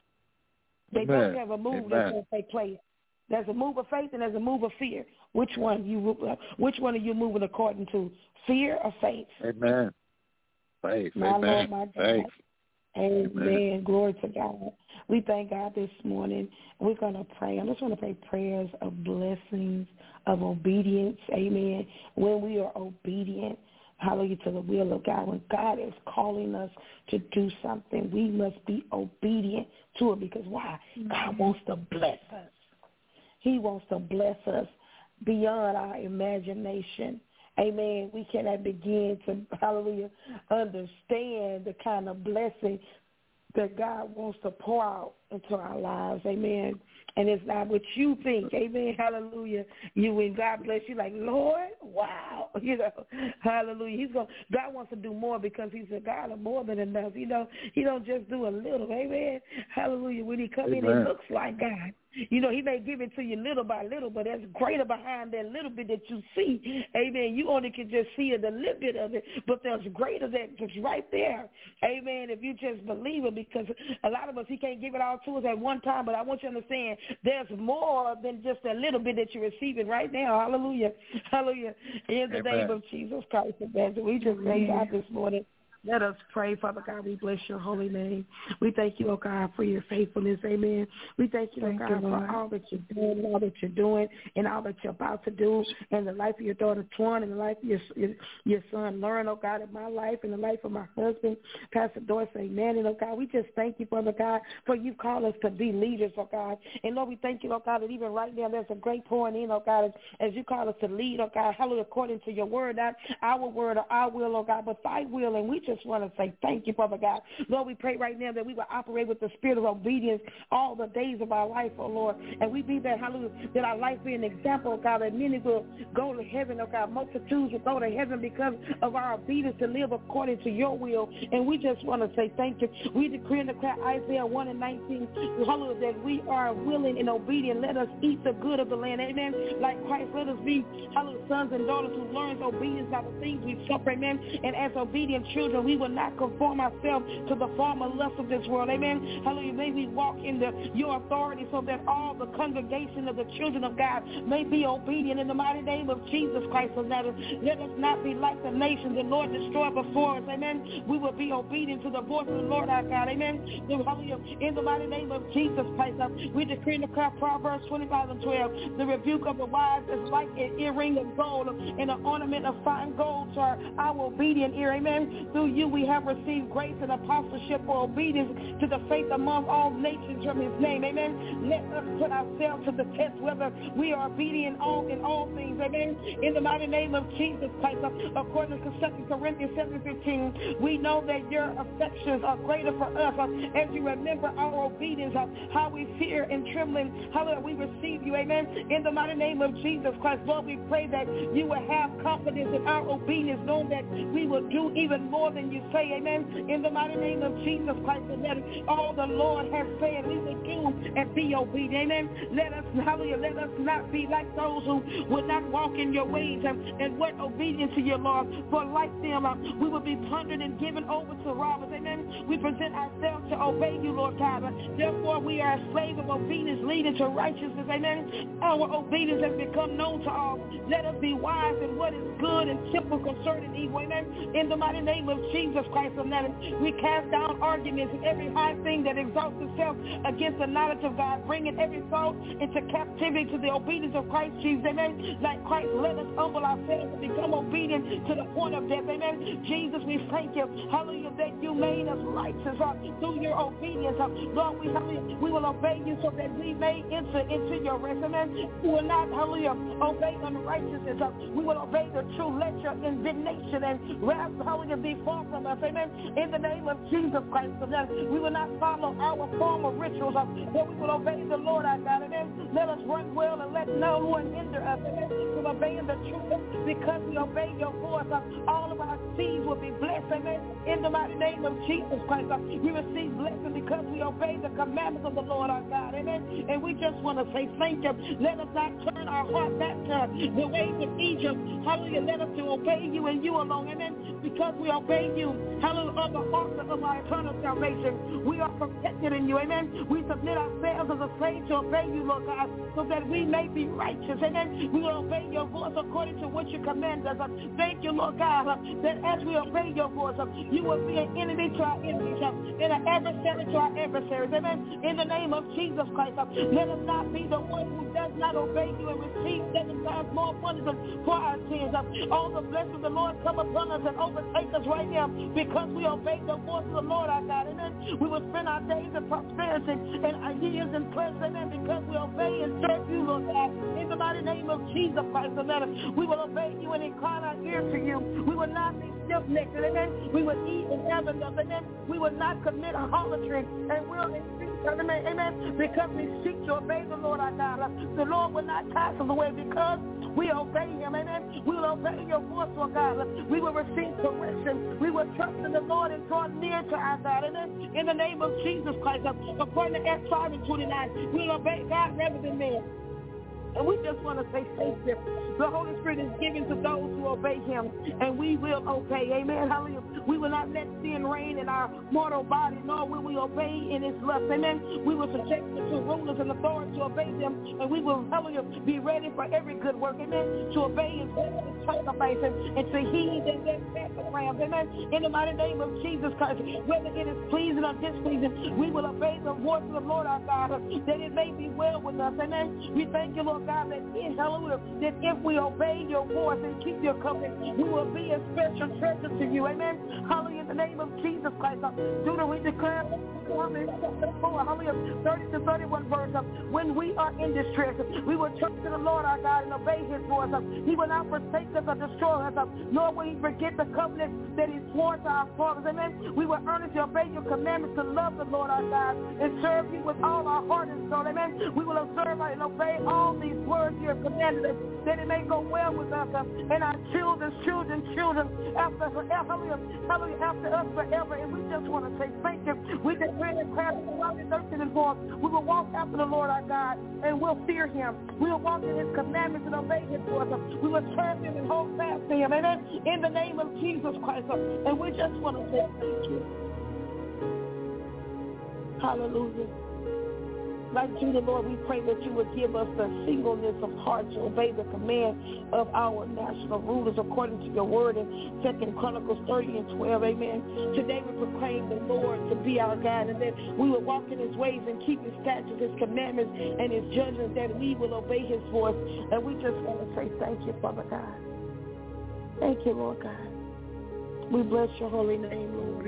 They both have a move that's going to take place. There's a move of faith and there's a move of fear. Which one are you moving according to? Fear or faith? Amen. Faith. My Amen. Lord, my God. Faith. Amen. Glory to God. We thank God this morning. We're going to pray. I just want to pray prayers of blessings, of obedience. Amen. When we are obedient, hallelujah, to the will of God. When God is calling us to do something, we must be obedient to it, because why? God wants to bless us. He wants to bless us beyond our imagination. Amen. We cannot begin to, hallelujah, understand the kind of blessing that God wants to pour out into our lives. Amen. And it's not what you think. Amen. Hallelujah. When God bless you, like, Lord, wow. Hallelujah. God wants to do more, because he's a God of more than enough. He don't just do a little. Amen. Hallelujah. When he come in, it looks like God. He may give it to you little by little, but there's greater behind that little bit that you see. Amen. You only can just see the little bit of it, but there's greater that's right there. Amen. If you just believe it, because a lot of us, he can't give it all to us at one time, but I want you to understand there's more than just a little bit that you're receiving right now. Hallelujah. Hallelujah. In the name of Jesus Christ. We just thank God this morning. Let us pray. Father God, we bless your holy name. We thank you, oh God, for your faithfulness. Amen. We thank you, oh God, for all that you're doing, and all that you're doing, and all that you're about to do in the life of your daughter, Twan, in the life of your son, Lauren, oh God, in my life, in the life of my husband, Pastor Doris. Amen. And, oh God, we just thank you, Father God, for you call us to be leaders, oh God. And, Lord, we thank you, oh God, that even right now there's a great pouring in, oh God, as you call us to lead, oh God, hallelujah, according to your word, not our word or our will, oh God, but thy will. And we just just want to say thank you, Father God. Lord, we pray right now that we will operate with the spirit of obedience all the days of our life, oh Lord. And we be that, hallelujah, that our life be an example, oh God, that many will go to heaven, oh God. Multitudes will go to heaven because of our obedience to live according to your will. And we just want to say thank you. We decree and declare Isaiah 1:19, hallelujah, that we are willing and obedient. Let us eat the good of the land. Amen. Like Christ, let us be, hallelujah, sons and daughters who learns obedience by the things we suffer. Amen. And as obedient children, we will not conform ourselves to the former lust of this world. Amen. Hallelujah. May we walk in your authority so that all the congregation of the children of God may be obedient in the mighty name of Jesus Christ of Nazareth. Let us not be like the nations the Lord destroyed before us. Amen. We will be obedient to the voice of the Lord our God. Amen. Hallelujah. In the mighty name of Jesus Christ, we decree and declare Proverbs 25:12. The rebuke of the wise is like an earring of gold and an ornament of fine gold to our obedient ear. Amen. Through you we have received grace and apostleship for obedience to the faith among all nations from his name. Amen. Let us put ourselves to the test whether we are obedient in all things. Amen. In the mighty name of Jesus Christ, according to 2 Corinthians 7:15, we know that your affections are greater for us as you remember our obedience, how we fear and trembling, how we receive you. Amen. In the mighty name of Jesus Christ, Lord, we pray that you will have confidence in our obedience, knowing that we will do even more than you say. Amen. In the mighty name of Jesus Christ, that all the Lord has said we will do and be obedient. Amen. Let us not be like those who will not walk in your ways and weren't obedient to your Lord. For like them, we will be plundered and given over to robbers. Amen. We present ourselves to obey you, Lord God. Therefore, we are slaves of obedience leading to righteousness. Amen. Our obedience has become known to all. Let us be wise in what is good and simple concerning evil. Amen. In the mighty name of Jesus Christ of Nazareth, we cast down arguments and every high thing that exalts itself against the knowledge of God, bringing every thought into captivity to the obedience of Christ Jesus. Amen. Like Christ, let us humble ourselves and become obedient to the point of death. Amen. Jesus, we thank you, hallelujah, that you made us righteous through your obedience. Lord, we will obey you so that we may enter into your rest. Amen. We will not, hallelujah, obey unrighteousness. We will obey the truth. Let your indignation and wrath, hallelujah, be far from us. Amen. In the name of Jesus Christ, we will not follow our former rituals, but we will obey the Lord our God. Amen. Let us run well and let no one hinder us. Amen. From obeying the truth, because we obey your voice, all of our seeds will be blessed. Amen. In the mighty name of Jesus Christ, we receive blessing because we obey the commandments of the Lord our God. Amen. And we just want to say thank you. Let us not turn our heart back to the ways of Egypt. Hallelujah. Let us to obey you and you alone. Amen. Because we obey you. Hallelujah. On the altar of our eternal salvation, we are protected in you. Amen. We submit ourselves as a slave to obey you, Lord God, so that we may be righteous. Amen. We will obey your voice according to what you command us. Thank you, Lord God, that as we obey your voice, you will be an enemy to our enemies and an adversary to our adversaries. Amen. In the name of Jesus Christ, let us not be the one who does not obey you and receive 7 times more punishment for our sins. All the blessings of the Lord come upon us and overtake us right now because we obey the voice of the Lord our God. Amen. We will spend our days in prosperity and our years in pleasure. Amen. Because we obey and serve you, Lord God. In the mighty name of Jesus Christ, amen. We will obey you and incline our ear to you. We will not be stiff-necked. Amen. We will eat and have enough. Amen. We will not commit idolatry and will increase. Amen. Amen. Because we seek to obey the Lord our God. The Lord will not cast us away because we obey him. Amen. We will obey your voice, Lord God. We will receive correction. We will trust in the Lord and draw near to our God. Amen. In the name of Jesus Christ, according to Acts 5:29, we will obey God rather than man. And we just want to say thank you. The Holy Spirit is given to those who obey him, and we will obey. Amen. Hallelujah. We will not let sin reign in our mortal body, nor will we obey in its lust. Amen. We will subject to rulers and authorities to obey them, and we will, hallelujah, be ready for every good work. Amen. To obey and sacrifice and to heed and then sacrifice. Amen. In the mighty name of Jesus Christ, whether it is pleasing or displeasing, we will obey the voice of the Lord our God, that it may be well with us. Amen. We thank you, Lord Lord God, that if we obey your voice and keep your covenant, we will be a special treasure to you. Amen. Hallelujah. In the name of Jesus Christ. We declare, hallelujah, 30 to 31 verse. When we are in distress, we will trust in the Lord our God and obey his voice. He will not forsake us or destroy us, nor will he forget the covenant that he swore to our fathers. Amen. We will earnestly obey your commandments to love the Lord our God and serve you with all our heart and soul. Amen. We will observe and obey all these words you have commanded us, that it may go well with us and our children after us forever. And we just want to say thank you. We declare and declare Deuteronomy 13 and 4. We will walk after the Lord our God and we'll fear him. We will walk in his commandments and obey his voice. We will serve him and hold fast to him. Amen. In the name of Jesus Christ. And we just want to say thank you. Hallelujah. Like Judah, Lord, we pray that you would give us the singleness of heart to obey the command of our national rulers according to your word in 2 Chronicles 30 and 12. Amen. Today we proclaim the Lord to be our God, and that we will walk in his ways and keep his statutes, his commandments, and his judgments, that we will obey his voice. And we just want to say thank you, Father God. Thank you, Lord God. We bless your holy name, Lord.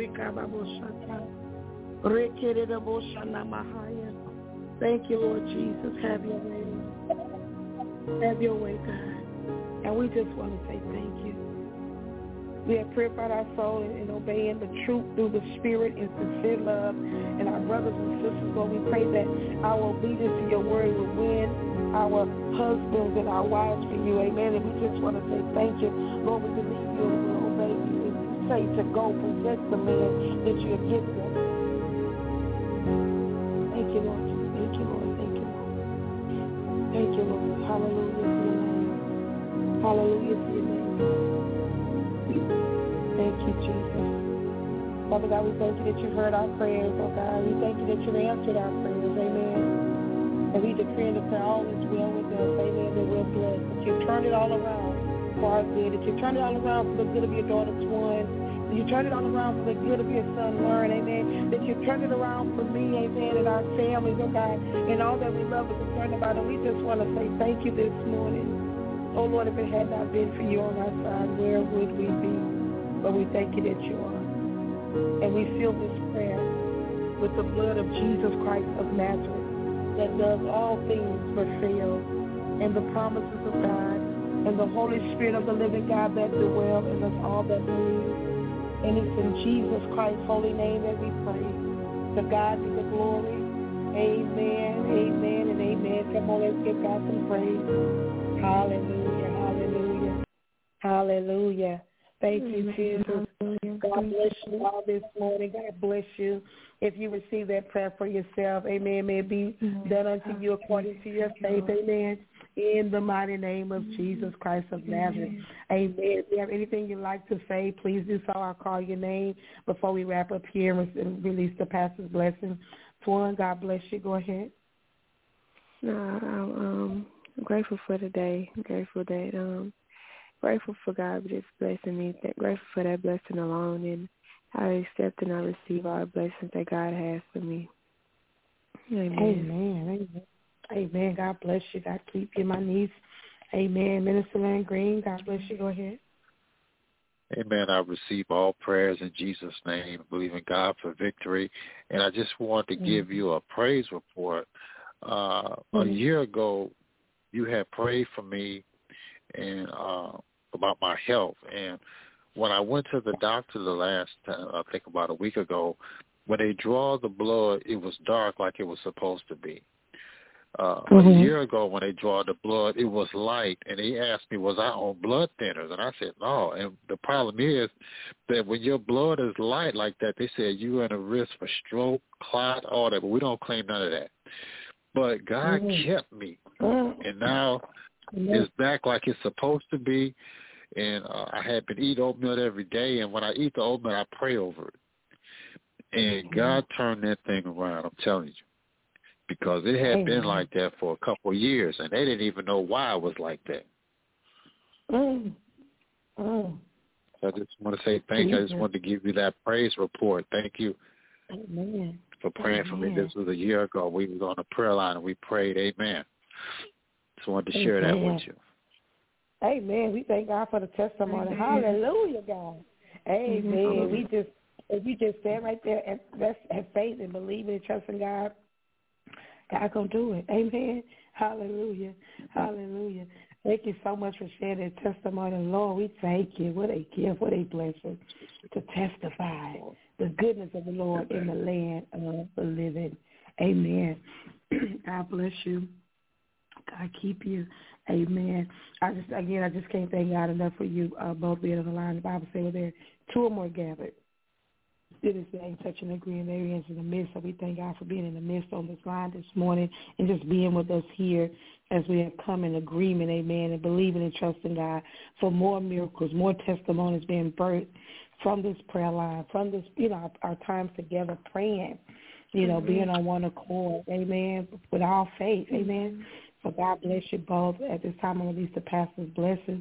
Thank you, Lord Jesus. Have your way, Lord. Have your way, God. And we just want to say thank you. We have purified our soul in obeying the truth through the Spirit and sincere love. And our brothers and sisters, Lord, we pray that our obedience to your word will win our husbands and our wives for you. Amen. And we just want to say thank you. Lord, we believe you and will obey you. And you say to go possess the man that you have given us. Thank you, Lord. Thank you, Lord. Thank you, Lord. Thank you, Lord. Hallelujah to your name. Hallelujah to your name. Thank you, Jesus. Father God, we thank you that you heard our prayers, oh God. We thank you that you answered our prayers. Amen. And we decree and declare all is well with us. Amen. That we're blessed. That you turned it all around for our good. That you turned it all around for the good of your daughter, Twan. You turn it all around for the good of your son, Lauren, amen. That you turn it around for me, amen, and our families, oh God, and all that we love and concerned about. And we just want to say thank you this morning. Oh, Lord, if it had not been for you on our side, where would we be? But we thank you that you are. And we seal this prayer with the blood of Jesus Christ of Nazareth, that does all things but fail, and the promises of God, and the Holy Spirit of the living God that dwell in us all that believe. And it's in Jesus Christ's holy name that we pray. To God be the glory. Amen, amen, and amen. Come on, let's give God some praise. Hallelujah, hallelujah, hallelujah. Thank you, Jesus. God bless you all this morning. God bless you. If you receive that prayer for yourself, amen, may it be done unto you according to your faith, amen. In the mighty name of Jesus Christ of Nazareth. Amen. If you have anything you'd like to say, please do so. I'll call your name before we wrap up here and release the pastor's blessing. Twan, God bless you. Go ahead. I'm grateful for the day. I'm grateful that grateful for God just blessing me. Grateful for that blessing alone, and I accept and I receive all the blessings that God has for me. Amen. Amen. Amen. God bless you. God keep you, my niece. Amen. Minister Lynn Green, God bless you. Go ahead. Amen. I receive all prayers in Jesus' name. I believe in God for victory. And I just want to give you a praise report. A year ago, you had prayed for me and about my health. And when I went to the doctor the last time, I think about a week ago, when they draw the blood, it was dark like it was supposed to be. A year ago when they draw the blood, it was light, and they asked me, was I on blood thinners? And I said, no. And the problem is that when your blood is light like that, they said you're at a risk for stroke, clot, all that, but we don't claim none of that. But God kept me, and now it's back like it's supposed to be, and I had been eating oatmeal every day, and when I eat the oatmeal, I pray over it. And God turned that thing around, I'm telling you. Because it had been like that for a couple of years, and they didn't even know why it was like that. So I just want to say thank you. I just wanted to give you that praise report. Thank you for praying for me. This was a year ago. We was on the prayer line, and we prayed, amen. Just wanted to share that with you. Amen. We thank God for the testimony. Amen. Hallelujah, God. Amen. If you just stand right there and have faith and believe and trust in God, God gonna do it. Amen. Hallelujah. Hallelujah. Thank you so much for sharing that testimony. Lord, we thank you. What a gift, what a blessing to testify the goodness of the Lord in the land of the living. Amen. God bless you. God keep you. Amen. I just can't thank God enough for you both being on the line. The Bible says there 2 or more gathered. It is saying touching and agreeing areas in the midst. So we thank God for being in the midst on this line this morning and just being with us here as we have come in agreement, amen, and believing and trusting God for more miracles, more testimonies being birthed from this prayer line, from this, our times together praying, being on one accord, amen, with all faith, amen. So God bless you both. At this time, I release the pastor's blessing.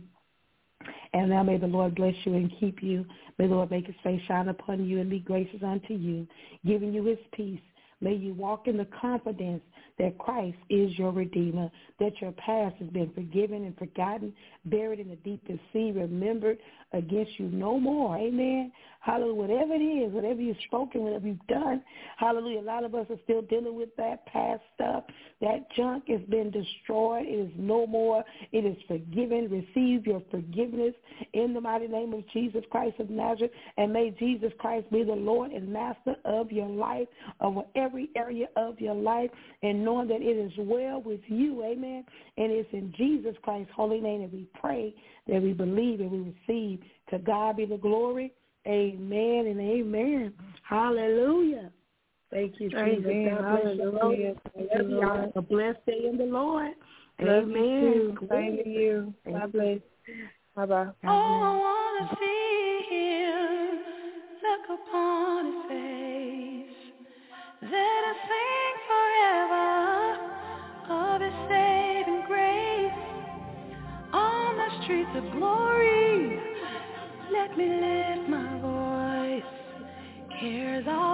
And now may the Lord bless you and keep you. May the Lord make his face shine upon you and be gracious unto you, giving you his peace. May you walk in the confidence that Christ is your Redeemer, that your past has been forgiven and forgotten, buried in the deepest sea, remembered against you no more. Amen. Hallelujah. Whatever it is, whatever you've spoken, whatever you've done, hallelujah. A lot of us are still dealing with that past stuff. That junk has been destroyed. It is no more. It is forgiven. Receive your forgiveness in the mighty name of Jesus Christ of Nazareth. And may Jesus Christ be the Lord and Master of your life, over every area of your life, and knowing that it is well with you. Amen. And it's in Jesus Christ's holy name that we pray, that we believe, and we receive. To God be the glory. Amen and amen. Hallelujah. Thank you, Jesus. Amen. Hallelujah. Y'all have a blessed day in the Lord. Love Amen. You Same to you. God bless. Bye-bye. Oh, I want to see him, look upon his face. Let us sing forever of his saving grace. On the streets of glory, let me lift my voice. Cares all